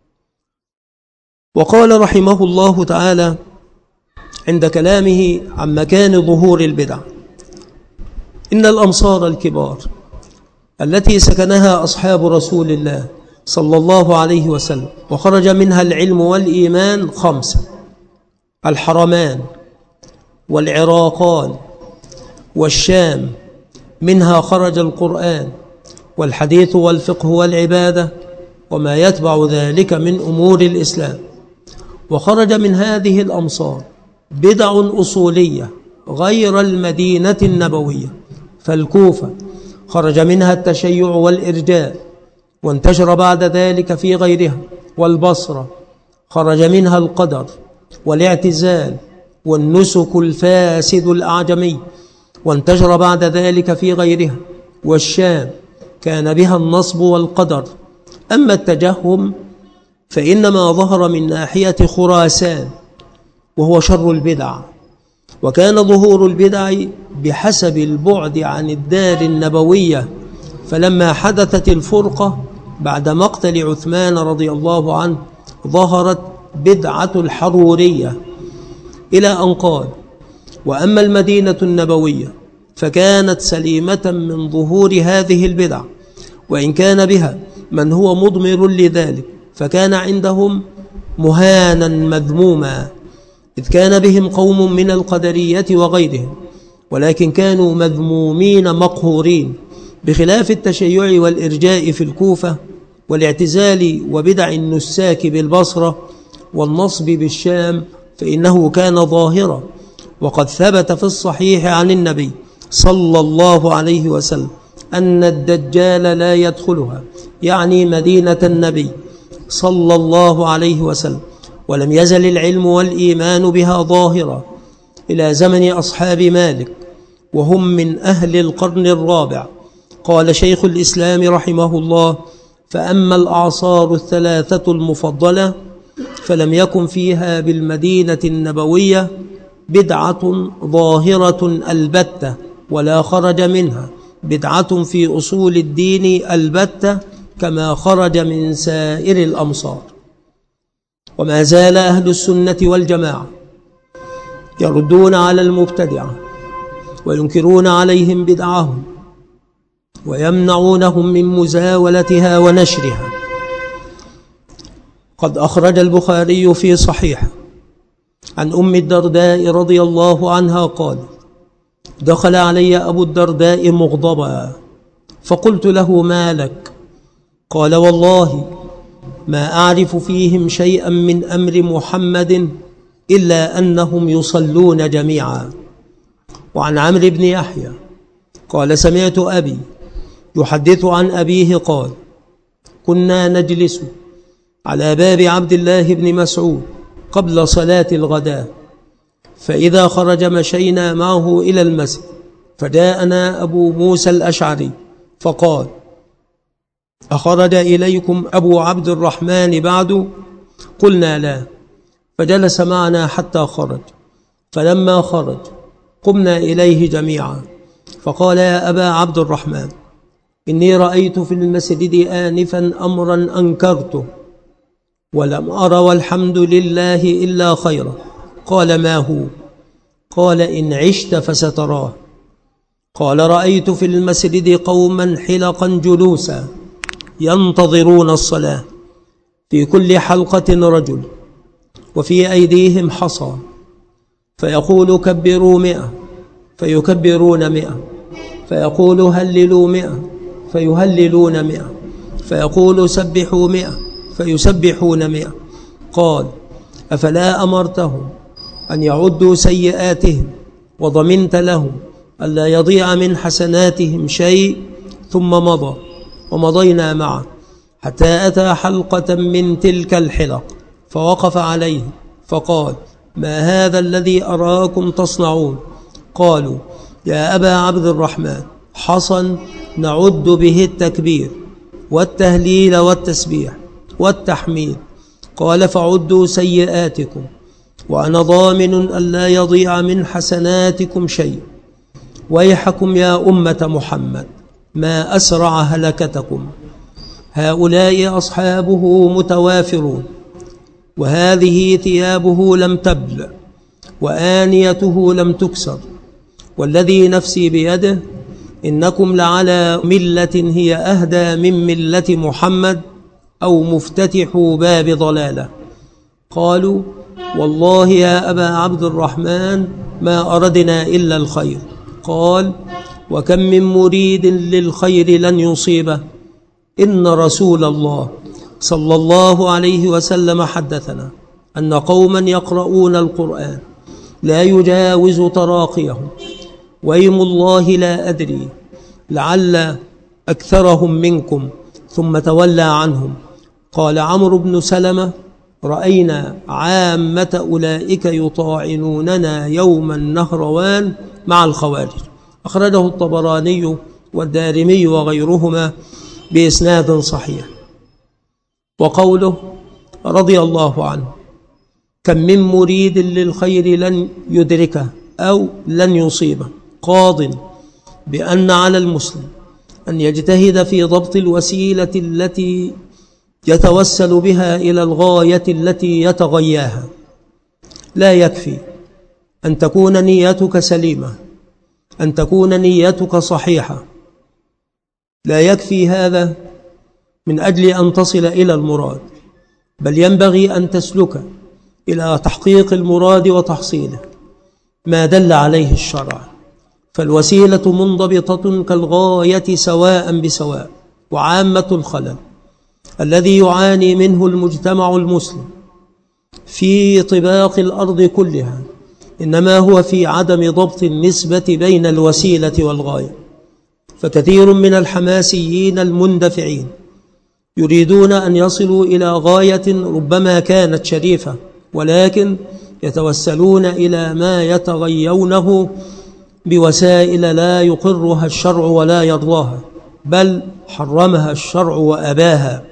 A: وقال رحمه الله تعالى عند كلامه عن مكان ظهور البدع: إن الأمصار الكبار التي سكنها أصحاب رسول الله صلى الله عليه وسلم وخرج منها العلم والإيمان 5: الحرمان والعراقان والشام، منها خرج القرآن والحديث والفقه والعبادة وما يتبع ذلك من أمور الإسلام. وخرج من هذه الأمصار بدع أصولية غير المدينة النبوية، فالكوفة خرج منها التشيع والإرجاء وانتشر بعد ذلك في غيرها، والبصرة خرج منها القدر والاعتزال والنسك الفاسد الأعجمي وانتشر بعد ذلك في غيرها، والشام كان بها النصب والقدر. أما التجهم فإنما ظهر من ناحية خراسان وهو شر البدع، وكان ظهور البدع بحسب البعد عن الدار النبوية. فلما حدثت الفرقة بعد مقتل عثمان رضي الله عنه ظهرت بدعة الحرورية، إلى أن قال: وأما المدينة النبوية فكانت سليمة من ظهور هذه البدع، وإن كان بها من هو مضمر لذلك فكان عندهم مهانا مذموما، إذ كان بهم قوم من القدرية وغيرهم، ولكن كانوا مذمومين مقهورين، بخلاف التشيع والإرجاء في الكوفة والاعتزال وبدع النساك بالبصرة والنصب بالشام، فإنه كان ظاهرا. وقد ثبت في الصحيح عن النبي صلى الله عليه وسلم أن الدجال لا يدخلها، يعني مدينة النبي صلى الله عليه وسلم، ولم يزل العلم والإيمان بها ظاهرا إلى زمن أصحاب مالك وهم من أهل القرن الرابع. قال شيخ الإسلام رحمه الله: فأما الأعصار 3 المفضلة فلم يكن فيها بالمدينة النبوية بدعة ظاهرة البتة، ولا خرج منها بدعة في أصول الدين البتة كما خرج من سائر الأمصار. وما زال أهل السنة والجماعة يردون على المبتدعة وينكرون عليهم بدعهم ويمنعونهم من مزاولتها ونشرها. قد أخرج البخاري في صحيحه عن أم الدرداء رضي الله عنها قال: دخل علي أبو الدرداء مغضبا فقلت له: ما لك؟ قال: والله ما أعرف فيهم شيئا من أمر محمد إلا أنهم يصلون جميعا. وعن عمرو بن يحيى قال: سمعت أبي يحدث عن أبيه قال: كنا نجلس على باب عبد الله بن مسعود قبل صلاة الغداء، فإذا خرج مشينا معه إلى المسجد، فجاءنا أبو موسى الأشعري فقال: أخرج إليكم أبو عبد الرحمن بعد؟ قلنا لا، فجلس معنا حتى خرج، فلما خرج قمنا إليه جميعا، فقال: يا أبا عبد الرحمن، إني رأيت في المسجد آنفا أمرا أنكرته ولم أر والحمد لله إلا خيرا. قال: ما هو؟ قال: إن عشت فستراه. قال: رأيت في المسجد قوما حلقا جلوسا ينتظرون الصلاة، في كل حلقة رجل وفي أيديهم حصى، فيقول: كبروا 100، فيكبرون 100، فيقول: هللوا 100، فيهللون 100، فيقول: سبحوا 100، فيسبحون 100. قال: أفلا أمرتهم أن يعدوا سيئاتهم وضمنت لهم ألا يضيع من حسناتهم شيء؟ ثم مضى ومضينا معه حتى أتى حلقة من تلك الحلق فوقف عليه فقال: ما هذا الذي أراكم تصنعون؟ قالوا: يا أبا عبد الرحمن، حصى نعد به التكبير والتهليل والتسبيح والتحميد قال فعدوا سيئاتكم وأنا ضامن أن لا يضيع من حسناتكم شيء. ويحكم يا أمة محمد ما أسرع هلكتكم، هؤلاء أصحابه متوافرون، وهذه ثيابه لم تبل، وآنيته لم تكسر، والذي نفسي بيده إنكم لعلى ملة هي أهدى من ملة محمد أو مفتتح باب ضلالة. قالوا والله يا أبا عبد الرحمن ما أردنا إلا الخير. قال وكم من مريد للخير لن يصيبه، إن رسول الله صلى الله عليه وسلم حدثنا أن قوما يقرؤون القرآن لا يجاوز تراقيهم، ويم الله لا أدري لعل أكثرهم منكم، ثم تولى عنهم. قال عمرو بن سلمة رأينا عامة أولئك يطاعنوننا يوم النهروان مع الخوارج. أخرجه الطبراني والدارمي وغيرهما بإسناد صحيح. وقوله رضي الله عنه كم من مريد للخير لن يدركه أو لن يصيبه، قاض بأن على المسلم أن يجتهد في ضبط الوسيلة التي يتوسل بها إلى الغاية التي يتغياها. لا يكفي أن تكون نيتك سليمة، أن تكون نيتك صحيحة، لا يكفي هذا من أجل أن تصل إلى المراد، بل ينبغي أن تسلك إلى تحقيق المراد وتحصيله ما دل عليه الشرع. فالوسيلة منضبطة كالغاية سواء بسواء. وعامة الخلل الذي يعاني منه المجتمع المسلم في طباق الأرض كلها إنما هو في عدم ضبط النسبة بين الوسيلة والغاية. فكثير من الحماسيين المندفعين يريدون أن يصلوا إلى غاية ربما كانت شريفة، ولكن يتوسلون إلى ما يتغيونه بوسائل لا يقرها الشرع ولا يرضاها، بل حرمها الشرع وأباها.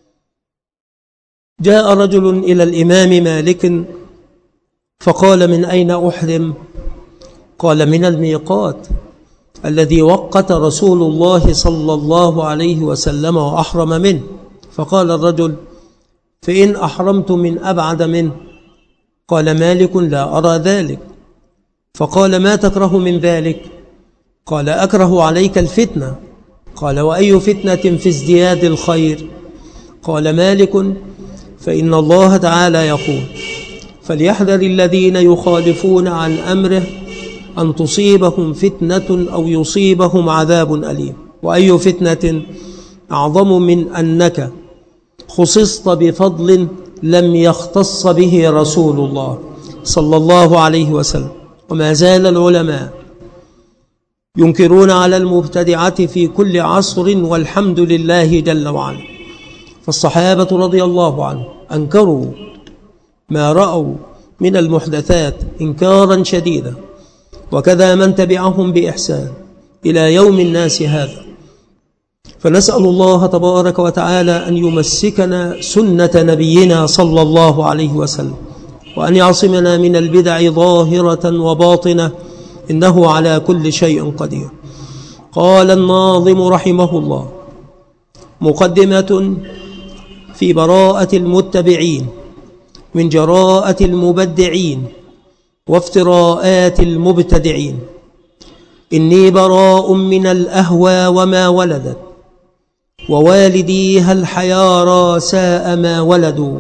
A: جاء رجل إلى الإمام مالك فقال من أين أحرم؟ قال من الميقات الذي وقت رسول الله صلى الله عليه وسلم وأحرم منه. فقال الرجل فإن أحرمت من أبعد منه؟ قال مالك لا أرى ذلك. فقال ما تكره من ذلك؟ قال أكره عليك الفتنة. قال وأي فتنة في ازدياد الخير؟ قال مالك فإن الله تعالى يقول فليحذر الذين يخالفون عن أمره أن تصيبهم فتنة أو يصيبهم عذاب أليم. وأي فتنة أعظم من أنك خصصت بفضل لم يختص به رسول الله صلى الله عليه وسلم. وما زال العلماء ينكرون على المبتدعة في كل عصر والحمد لله جل وعلا. فالصحابة رضي الله عنهم أنكروا ما رأوا من المحدثات إنكارا شديدا، وكذا من تبعهم بإحسان إلى يوم الناس هذا. فنسأل الله تبارك وتعالى أن يمسكنا سنة نبينا صلى الله عليه وسلم، وأن يعصمنا من البدع ظاهرة وباطنة، إنه على كل شيء قدير. قال الناظم رحمه الله مقدمة في براءة المتبعين من جراءة المبدعين وافتراءات المبتدعين. إني براء من الأهوى وما ولدت، ووالديها الحيارى ساء ما ولدوا.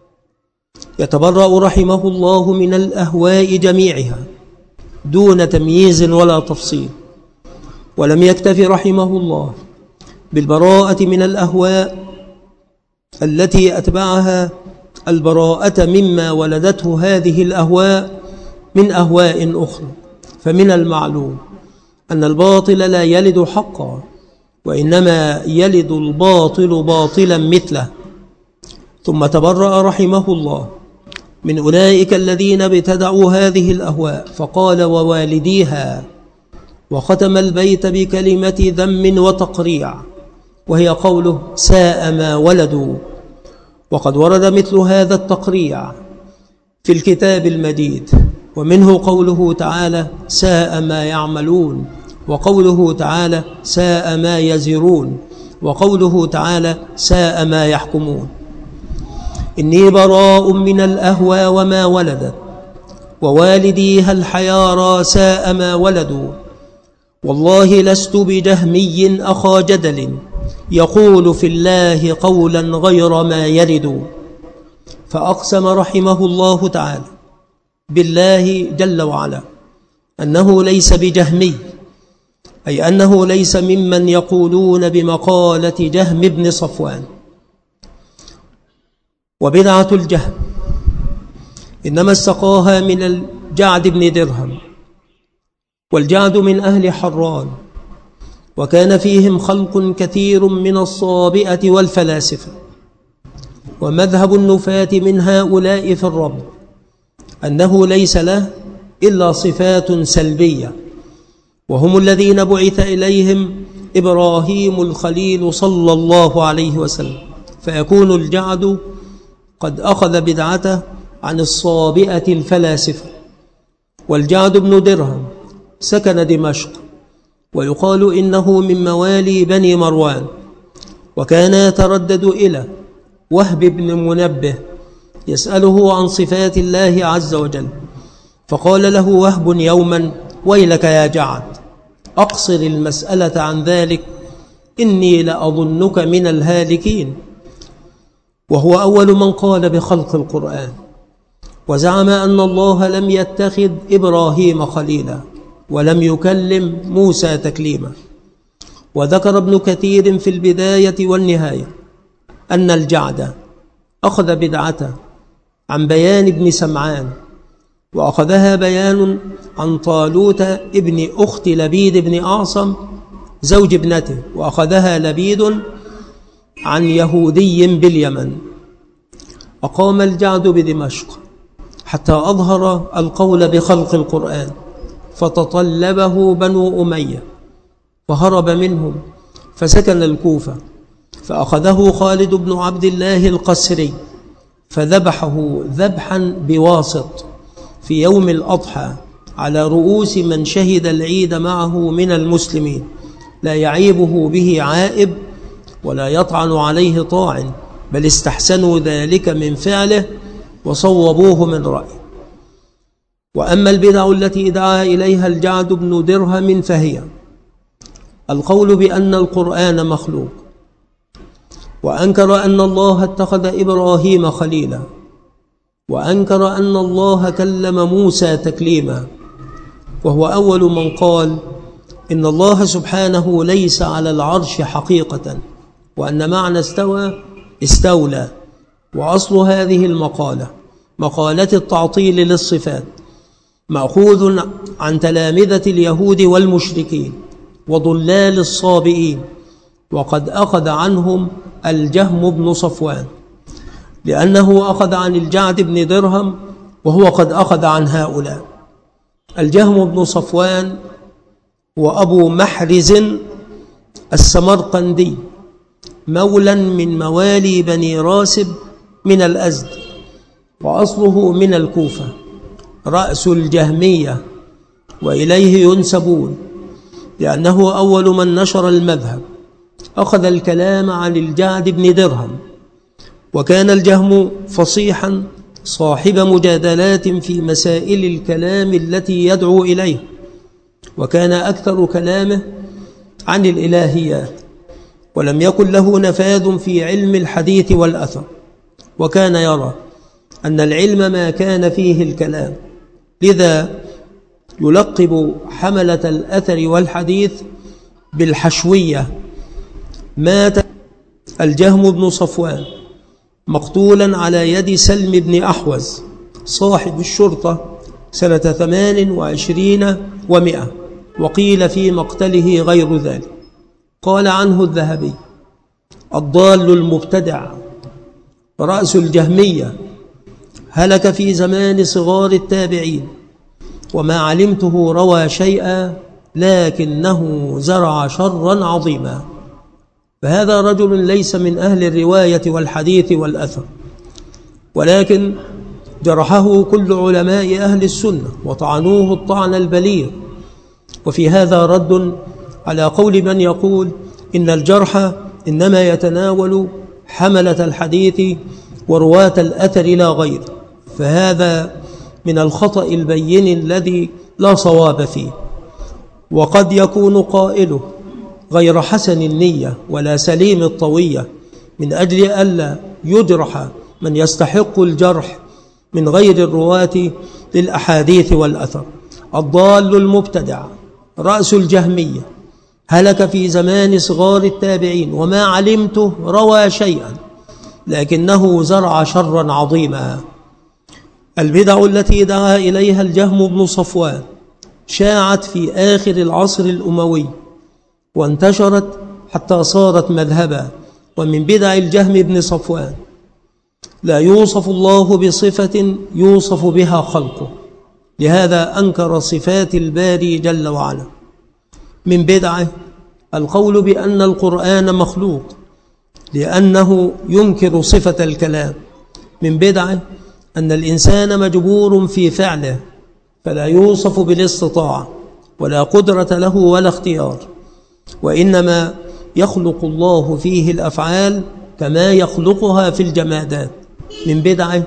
A: يتبرأ رحمه الله من الأهواء جميعها دون تمييز ولا تفصيل. ولم يكتف رحمه الله بالبراءة من الأهواء التي أتبعها البراءة مما ولدته هذه الأهواء من أهواء أخرى. فمن المعلوم أن الباطل لا يلد حقا، وإنما يلد الباطل باطلا مثله. ثم تبرأ رحمه الله من أولئك الذين ابتدعوا هذه الأهواء فقال ووالديها، وختم البيت بكلمة ذم وتقريع، وهي قوله ساء ما ولدوا. وقد ورد مثل هذا التقريع في الكتاب المجيد، ومنه قوله تعالى ساء ما يعملون، وقوله تعالى ساء ما يزرون، وقوله تعالى ساء ما يحكمون. إني براء من الأهوى وما ولدت، ووالدي هل حيارى ساء ما ولدوا، والله لست بجهمي أخا جدل يقول في الله قولا غير ما يرد. فأقسم رحمه الله تعالى بالله جل وعلا أنه ليس بجهمي، أي أنه ليس ممن يقولون بمقالة جهم بن صفوان. وبدعة الجهم إنما استقاها من الجعد بن درهم، والجعد من أهل حران، وكان فيهم خلق كثير من الصابئة والفلاسفة. ومذهب النفاة من هؤلاء في الرب أنه ليس له إلا صفات سلبية، وهم الذين بعث إليهم إبراهيم الخليل صلى الله عليه وسلم، فيكون الجعد قد أخذ بدعته عن الصابئة الفلاسفة. والجعد بن درهم سكن دمشق، ويقال إنه من موالي بني مروان، وكان يتردد إلى وهب بن منبه يسأله عن صفات الله عز وجل، فقال له وهب يوما ويلك يا جعد أقصر المسألة عن ذلك إني لأظنك من الهالكين. وهو أول من قال بخلق القرآن، وزعم أن الله لم يتخذ إبراهيم خليلا ولم يكلم موسى تكليما. وذكر ابن كثير في البداية والنهاية أن الجعد أخذ بدعته عن بيان ابن سمعان، وأخذها بيان عن طالوت ابن أخت لبيد بن أعصم زوج ابنته، وأخذها لبيد عن يهودي باليمن. أقام الجعد بدمشق حتى أظهر القول بخلق القرآن، فتطلبه بنو أمية فهرب منهم فسكن الكوفة، فأخذه خالد بن عبد الله القسري فذبحه ذبحا بواسط في يوم الأضحى على رؤوس من شهد العيد معه من المسلمين، لا يعيبه به عائب ولا يطعن عليه طاعن، بل استحسنوا ذلك من فعله وصوبوه من رأيه. وأما البدع التي دعا إليها الجعد بن درهم فهي القول بأن القرآن مخلوق، وأنكر أن الله اتخذ إبراهيم خليلا، وأنكر أن الله كلم موسى تكليما، وهو أول من قال إن الله سبحانه ليس على العرش حقيقة، وأن معنى استولى. وأصل هذه المقالة مقالة التعطيل للصفات مأخوذ عن تلامذة اليهود والمشركين وضلال الصابئين، وقد أخذ عنهم الجهم بن صفوان، لأنه أخذ عن الجعد بن درهم وهو قد أخذ عن هؤلاء. الجهم بن صفوان وأبو محرز السمرقندي مولا من موالي بني راسب من الأزد، وأصله من الكوفة، رأس الجهمية، وإليه ينسبون، لأنه أول من نشر المذهب. أخذ الكلام عن الجعد بن درهم، وكان الجهم فصيحا صاحب مجادلات في مسائل الكلام التي يدعو إليه، وكان أكثر كلامه عن الإلهيات، ولم يكن له نفاذ في علم الحديث والأثر، وكان يرى أن العلم ما كان فيه الكلام، لذا يلقب حملة الأثر والحديث بالحشوية. مات الجهم بن صفوان مقتولا على يد سلم بن أحوز صاحب الشرطة سنة 28 و100، وقيل في مقتله غير ذلك. قال عنه الذهبي الضال المبتدع رأس الجهمية، هلك في زمان صغار التابعين، وما علمته روى شيئا لكنه زرع شرا عظيما. فهذا رجل ليس من أهل الرواية والحديث والأثر، ولكن جرحه كل علماء أهل السنة وطعنوه الطعن البليغ. وفي هذا رد على قول من يقول إن الجرح إنما يتناول حملة الحديث ورواة الأثر لا غير، فهذا من الخطأ البين الذي لا صواب فيه. وقد يكون قائله غير حسن النية ولا سليم الطوية من أجل ألا يجرح من يستحق الجرح من غير الرواة للأحاديث والأثر. الضال المبتدع رأس الجهمية هلك في زمان صغار التابعين، وما علمته روى شيئا لكنه زرع شرا عظيما. البدع التي دعا إليها الجهم بن صفوان شاعت في آخر العصر الأموي وانتشرت حتى صارت مذهبا. ومن بدع الجهم بن صفوان لا يوصف الله بصفة يوصف بها خلقه، لهذا أنكر صفات الباري جل وعلا. من بدعه القول بأن القرآن مخلوق لأنه ينكر صفة الكلام. من بدعه أن الإنسان مجبور في فعله فلا يوصف بالاستطاعة ولا قدرة له ولا اختيار، وإنما يخلق الله فيه الأفعال كما يخلقها في الجمادات. من بدعه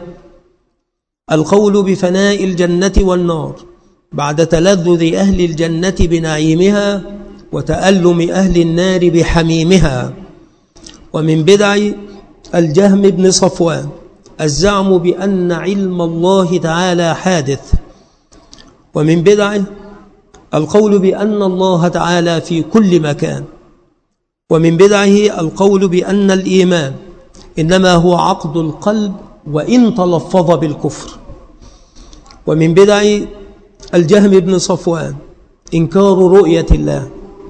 A: القول بفناء الجنة والنار بعد تلذذ أهل الجنة بنعيمها وتألم أهل النار بحميمها. ومن بدع الجهم بن صفوان الزعم بأن علم الله تعالى حادث. ومن بدعه القول بأن الله تعالى في كل مكان. ومن بدعه القول بأن الإيمان إنما هو عقد القلب وإن تلفظ بالكفر. ومن بدع الجهم بن صفوان إنكار رؤية الله،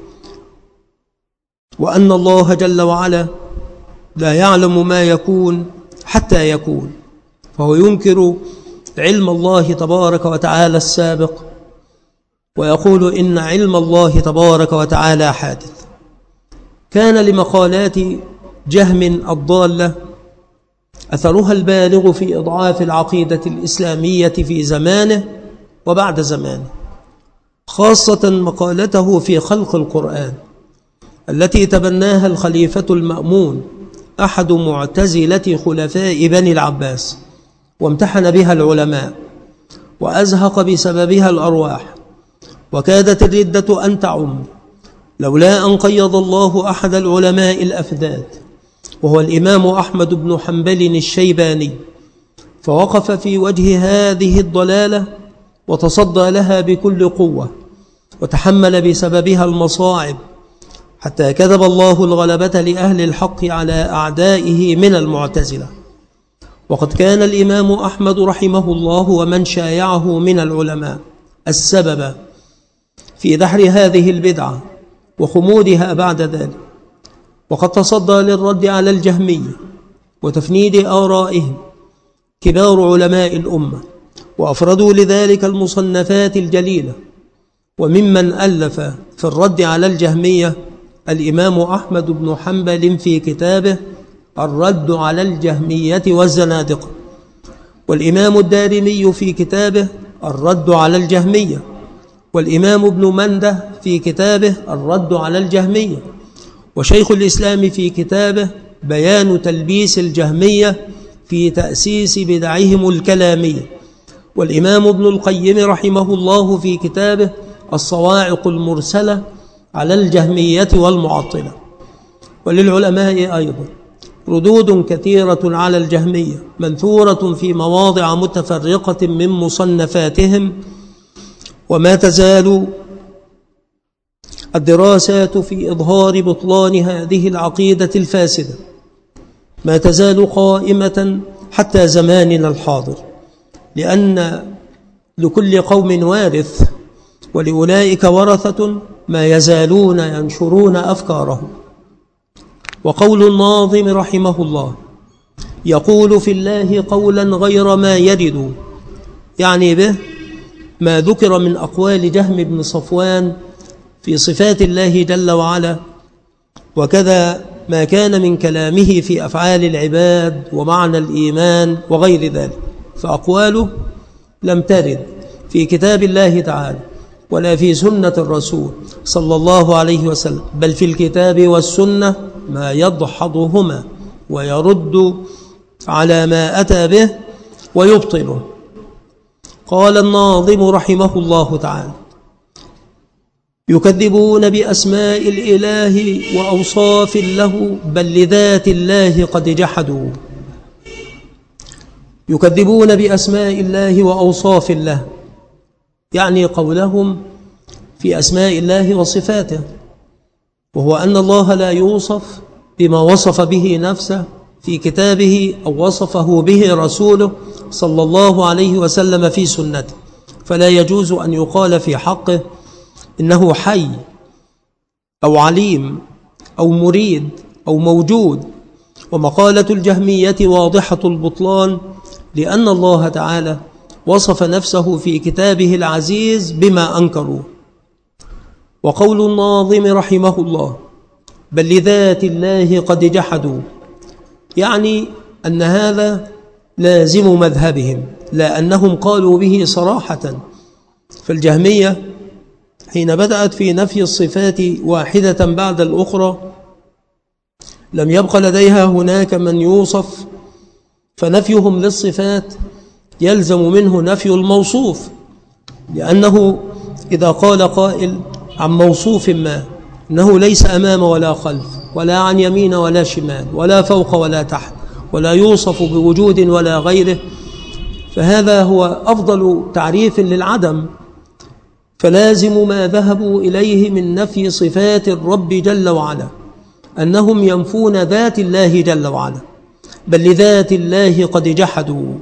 A: وأن الله جل وعلا لا يعلم ما يكون حتى يكون، فهو ينكر علم الله تبارك وتعالى السابق ويقول إن علم الله تبارك وتعالى حادث. كان لمقالات جهم الضالة أثرها البالغ في إضعاف العقيدة الإسلامية في زمانه وبعد زمانه، خاصة مقالته في خلق القرآن التي تبناها الخليفة المأمون أحد معتزلة خلفاء بني العباس، وامتحن بها العلماء وأزهق بسببها الأرواح، وكادت الردة أن تعم لولا أن قيض الله أحد العلماء الأفذاذ وهو الإمام أحمد بن حنبل الشيباني، فوقف في وجه هذه الضلالة وتصدى لها بكل قوة وتحمل بسببها المصاعب، حتى كذب الله الغلبة لأهل الحق على أعدائه من المعتزلة. وقد كان الإمام أحمد رحمه الله ومن شايعه من العلماء السبب في دحر هذه البدعة وخمودها بعد ذلك، وقد تصدى للرد على الجهمية وتفنيد آرائهم كبار علماء الأمة، وأفردوا لذلك المصنفات الجليلة. وممن ألف في الرد على الجهمية الإمام أحمد بن حنبل في كتابه الرد على الجهمية والزنادقة، والإمام الدارمي في كتابه الرد على الجهمية، والإمام ابن منده في كتابه الرد على الجهمية، وشيخ الإسلام في كتابه بيان تلبيس الجهمية في تأسيس بدعهم الكلامية، والإمام ابن القيم رحمه الله في كتابه الصواعق المرسلة على الجهمية والمعطلة. وللعلماء أيضا ردود كثيرة على الجهمية منثورة في مواضع متفرقة من مصنفاتهم، وما تزال الدراسات في إظهار بطلان هذه العقيدة الفاسدة ما تزال قائمة حتى زماننا الحاضر، لأن لكل قوم وارث، ولأولئك ورثة ما يزالون ينشرون أفكارهم. وقول الناظم رحمه الله يقول في الله قولا غير ما يرد، يعني به ما ذكر من أقوال جهم بن صفوان في صفات الله جل وعلا، وكذا ما كان من كلامه في أفعال العباد ومعنى الإيمان وغير ذلك، فأقواله لم ترد في كتاب الله تعالى ولا في سنة الرسول صلى الله عليه وسلم، بل في الكتاب والسنة ما يدحضهما ويرد على ما أتى به ويبطله. قال الناظم رحمه الله تعالى: يكذبون بأسماء الإله وأوصاف له، بل لذات الله قد جحدوا. يكذبون بأسماء الله وأوصاف له، يعني قولهم في أسماء الله وصفاته، وهو أن الله لا يوصف بما وصف به نفسه في كتابه أو وصفه به رسوله صلى الله عليه وسلم في سنته، فلا يجوز أن يقال في حقه إنه حي أو عليم أو مريد أو موجود. ومقالة الجهمية واضحة البطلان، لأن الله تعالى وصف نفسه في كتابه العزيز بما أنكروا. وقول الناظم رحمه الله: بل لذات الله قد جحدوا، يعني أن هذا لازم مذهبهم، لا أنهم قالوا به صراحة. فالجهمية حين بدأت في نفي الصفات واحدة بعد الأخرى لم يبق لديها هناك من يوصف، فنفيهم للصفات يلزم منه نفي الموصوف، لأنه إذا قال قائل عن موصوف ما إنه ليس أمام ولا خلف ولا عن يمين ولا شمال ولا فوق ولا تحت ولا يوصف بوجود ولا غيره، فهذا هو أفضل تعريف للعدم. فلازم ما ذهبوا إليه من نفي صفات الرب جل وعلا أنهم ينفون ذات الله جل وعلا، بل لذات الله قد جحدوا.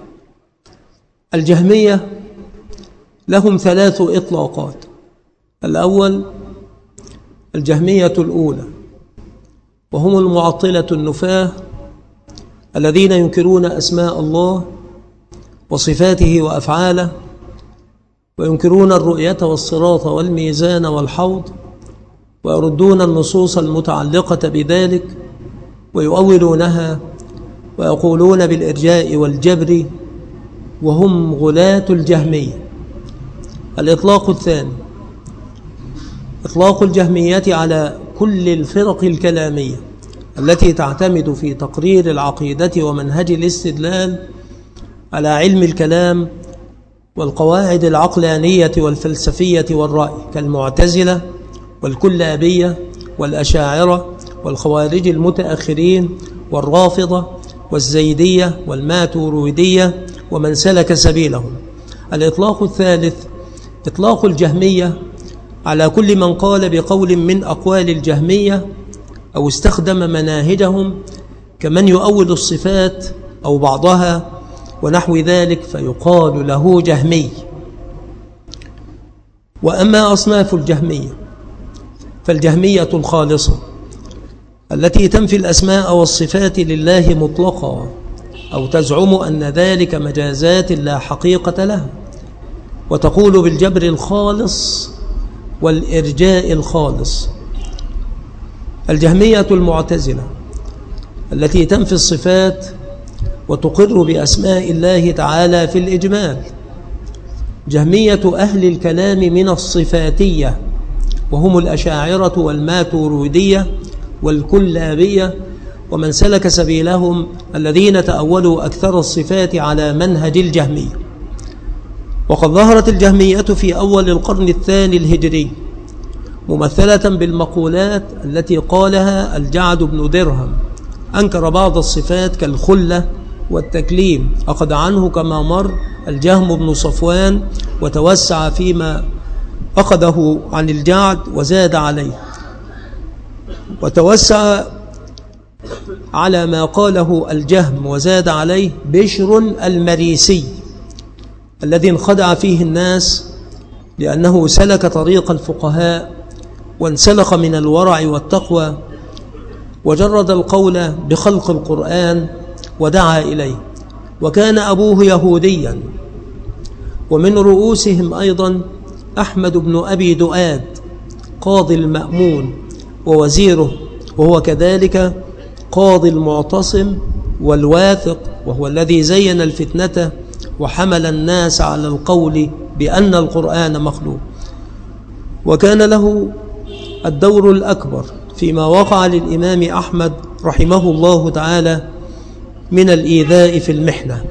A: الجهمية لهم 3 إطلاقات. الأول الجهمية الأولى، وهم المعطلة النفاة الذين ينكرون أسماء الله وصفاته وأفعاله، وينكرون الرؤية والصراط والميزان والحوض، ويردون النصوص المتعلقة بذلك ويؤولونها ويقولون بالإرجاء والجبر، وهم غلاة الجهمية. الإطلاق الثاني إطلاق الجهمية على كل الفرق الكلامية التي تعتمد في تقرير العقيدة ومنهج الاستدلال على علم الكلام والقواعد العقلانية والفلسفية والرأي، كالمعتزلة والكلابية والأشاعرة والخوارج المتأخرين والرافضة والزيدية والماتوريدية ومن سلك سبيلهم. الإطلاق الثالث إطلاق الجهمية على كل من قال بقول من أقوال الجهمية أو استخدم مناهجهم، كمن يؤول الصفات أو بعضها ونحو ذلك، فيقال له جهمي. وأما أصناف الجهمية فالجهمية الخالصة التي تنفي الأسماء والصفات لله مطلقا، أو تزعم أن ذلك مجازات لا حقيقة لها، وتقول بالجبر الخالص والإرجاء الخالص. الجهمية المعتزلة التي تنفي الصفات وتقر بأسماء الله تعالى في الإجمال. جهمية أهل الكلام من الصفاتية، وهم الأشاعرة والماتوريدية والكلابية ومن سلك سبيلهم الذين تأولوا أكثر الصفات على منهج الجهمية. وقد ظهرت الجهمية في أول القرن الثاني الهجري، ممثلة بالمقولات التي قالها الجعد بن درهم. أنكر بعض الصفات كالخلة والتكليم، أخذ عنه كما مر الجهم بن صفوان، وتوسع فيما أخذه عن الجعد وزاد عليه، وتوسع على ما قاله الجهم وزاد عليه بشر المريسي الذي انخدع فيه الناس، لأنه سلك طريق الفقهاء وانسلخ من الورع والتقوى، وجرد القول بخلق القرآن ودعا إليه، وكان أبوه يهوديا. ومن رؤوسهم أيضا أحمد بن أبي دؤاد قاضي المأمون ووزيره، وهو كذلك قاضي المعتصم والواثق، وهو الذي زين الفتنة وحمل الناس على القول بأن القرآن مخلوق. وكان له الدور الأكبر فيما وقع للإمام أحمد رحمه الله تعالى من الإيذاء في المحنة.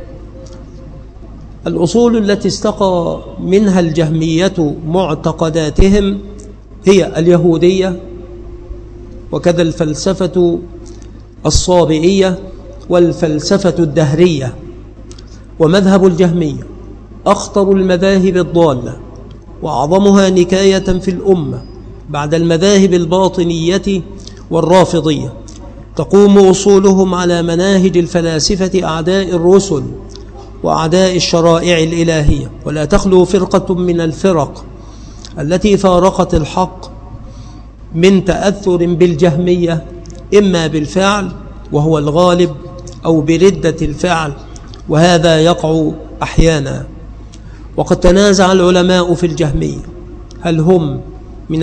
A: الأصول التي استقى منها الجهمية معتقداتهم هي اليهودية، وكذا الفلسفة الصابئية والفلسفة الدهرية. ومذهب الجهمية أخطر المذاهب الضالة وأعظمها نكاية في الأمة بعد المذاهب الباطنية والرافضية. تقوم أصولهم على مناهج الفلاسفة أعداء الرسل وأعداء الشرائع الإلهية، ولا تخلو فرقة من الفرق التي فارقت الحق من تأثر بالجهمية، إما بالفعل وهو الغالب أو بردة الفعل، وهذا يقع أحيانا. وقد تنازع العلماء في الجهمية هل هم من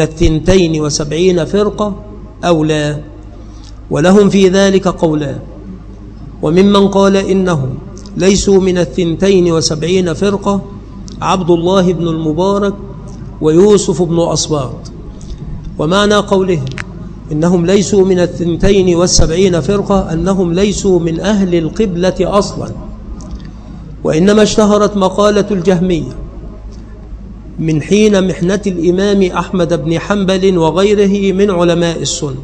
A: 72 فرقة أو لا، ولهم في ذلك قولان. وممن قال إنهم ليسوا من 72 فرقة عبد الله بن المبارك ويوسف بن أصباط. ومعنى قولهم إنهم ليسوا من 72 فرقة أنهم ليسوا من أهل القبلة أصلا، وإنما اشتهرت مقالة الجهمية من حين محنة الإمام أحمد بن حنبل وغيره من علماء السنة،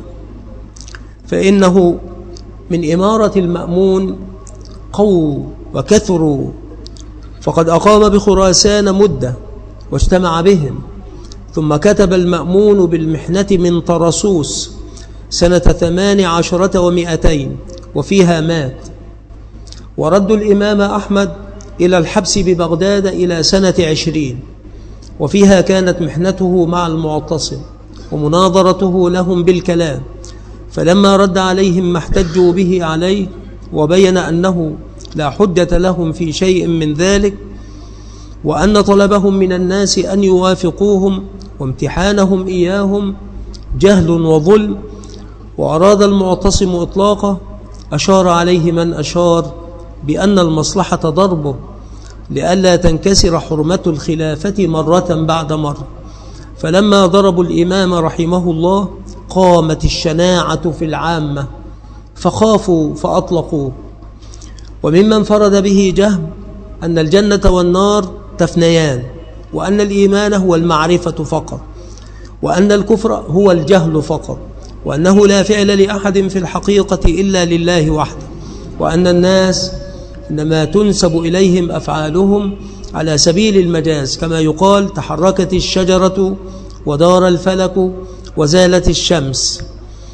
A: فإنه من إمارة المأمون قووا وكثروا، فقد أقام بخراسان مدة واجتمع بهم، ثم كتب المأمون بالمحنة من طرسوس سنة 18 و200 وفيها مات. وردوا الإمام أحمد إلى الحبس ببغداد إلى سنة 20 وفيها كانت محنته مع المعتصم ومناظرته لهم بالكلام، فلما رد عليهم ما احتجوا به عليه وبين أنه لا حجة لهم في شيء من ذلك، وأن طلبهم من الناس أن يوافقوهم وامتحانهم إياهم جهل وظلم، وأراد المعتصم إطلاقه، أشار عليه من أشار بأن المصلحة ضربه لئلا تنكسر حرمة الخلافة مرة بعد مرة. فلما ضربوا الإمام رحمه الله قامت الشناعة في العامة فخافوا فأطلقوه. وممن فرد به جهم أن الجنة والنار تفنيان، وأن الإيمان هو المعرفة فقط، وأن الكفر هو الجهل فقط، وأنه لا فعل لأحد في الحقيقة إلا لله وحده، وأن الناس إنما تنسب إليهم أفعالهم على سبيل المجاز، كما يقال تحركت الشجرة ودار الفلك وزالت الشمس.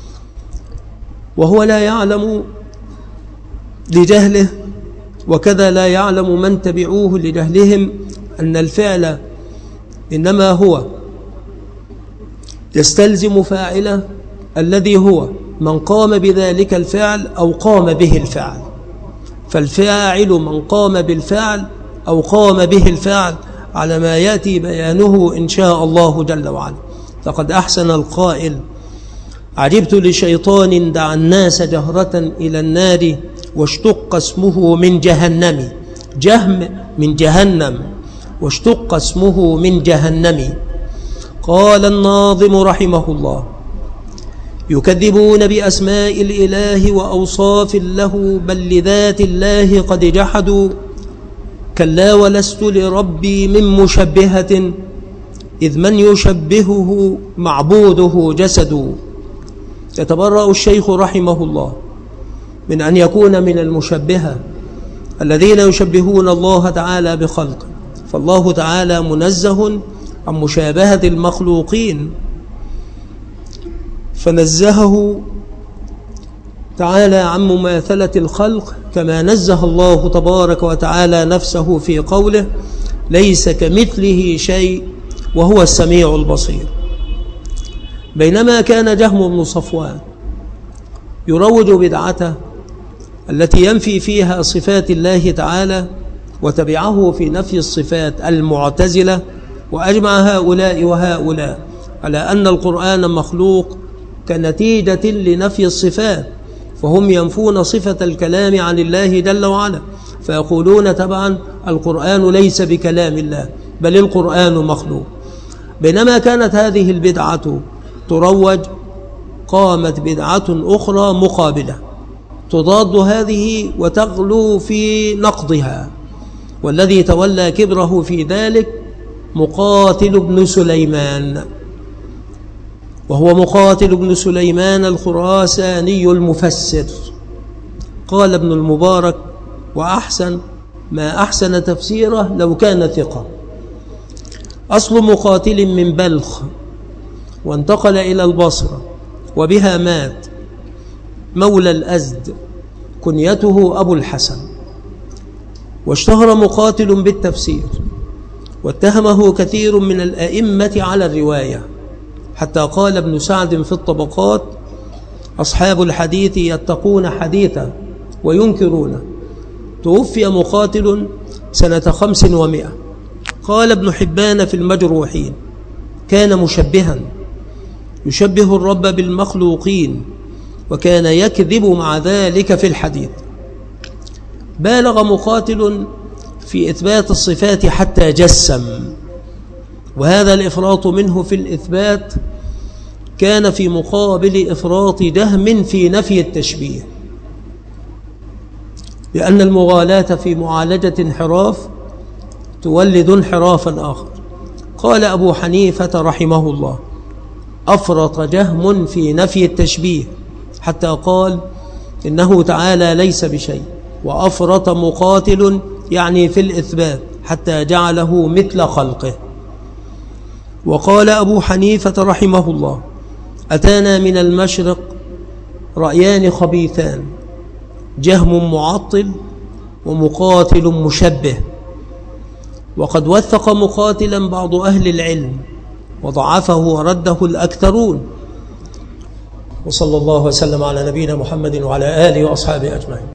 A: وهو لا يعلم لجهله، وكذا لا يعلم من تبعوه لجهلهم أن الفعل إنما هو يستلزم فاعله الذي هو من قام بذلك الفعل أو قام به الفعل، فالفاعل من قام بالفعل أو قام به الفعل على ما يأتي بيانه إن شاء الله جل وعلا. فقد أحسن القائل: عجبت لشيطان دعا الناس جهرة إلى النار واشتق اسمه من جهنم. جهم من جهنم واشتق اسمه من جهنم. قال الناظم رحمه الله: يكذبون بأسماء الإله وأوصاف له، بل لذات الله قد جحدوا. كلا ولست لربي من مشبهة، إذ من يشبهه معبوده جسد. يتبرأ الشيخ رحمه الله من أن يكون من المشبهة الذين يشبهون الله تعالى بخلقه، فالله تعالى منزه عن مشابهة المخلوقين، فنزهه تعالى عن مماثلة الخلق، كما نزه الله تبارك وتعالى نفسه في قوله: ليس كمثله شيء وهو السميع البصير. بينما كان جهم بن صفوان يروج بدعته التي ينفي فيها صفات الله تعالى، وتبعه في نفي الصفات المعتزلة، وأجمع هؤلاء وهؤلاء على أن القرآن مخلوق كنتيجة لنفي الصفات، فهم ينفون صفة الكلام عن الله جل وعلا، فيقولون طبعا القرآن ليس بكلام الله بل القرآن مخلوق. بينما كانت هذه البدعة تروج، قامت بدعة أخرى مقابلة تضاد هذه وتغلو في نقضها، والذي تولى كبره في ذلك مقاتل بن سليمان، وهو مقاتل بن سليمان الخراساني المفسر. قال ابن المبارك: وأحسن ما أحسن تفسيره لو كان ثقة. أصل مقاتل من بلخ، وانتقل إلى البصرة وبها مات، مولى الأزد، كنيته أبو الحسن. واشتهر مقاتل بالتفسير، واتهمه كثير من الأئمة على الرواية، حتى قال ابن سعد في الطبقات: أصحاب الحديث يتقون حديثا وينكرونه. توفي مقاتل سنة 500. قال ابن حبان في المجروحين: كان مشبها، يشبه الرب بالمخلوقين، وكان يكذب مع ذلك في الحديث. بالغ مقاتل في إثبات الصفات حتى جسم، وهذا الإفراط منه في الإثبات كان في مقابل إفراط جهم في نفي التشبيه، لأن المغالاة في معالجة انحراف تولد انحرافا آخر. قال أبو حنيفة رحمه الله: أفرط جهم في نفي التشبيه حتى قال إنه تعالى ليس بشيء، وأفرط مقاتل يعني في الإثبات حتى جعله مثل خلقه. وقال أبو حنيفة رحمه الله: أتانا من المشرق رأيان خبيثان، جهم معطل ومقاتل مشبه. وقد وثق مقاتلا بعض أهل العلم وضعفه ورده الأكثرون. وصلى الله وسلم على نبينا محمد وعلى آله وأصحابه أجمعين.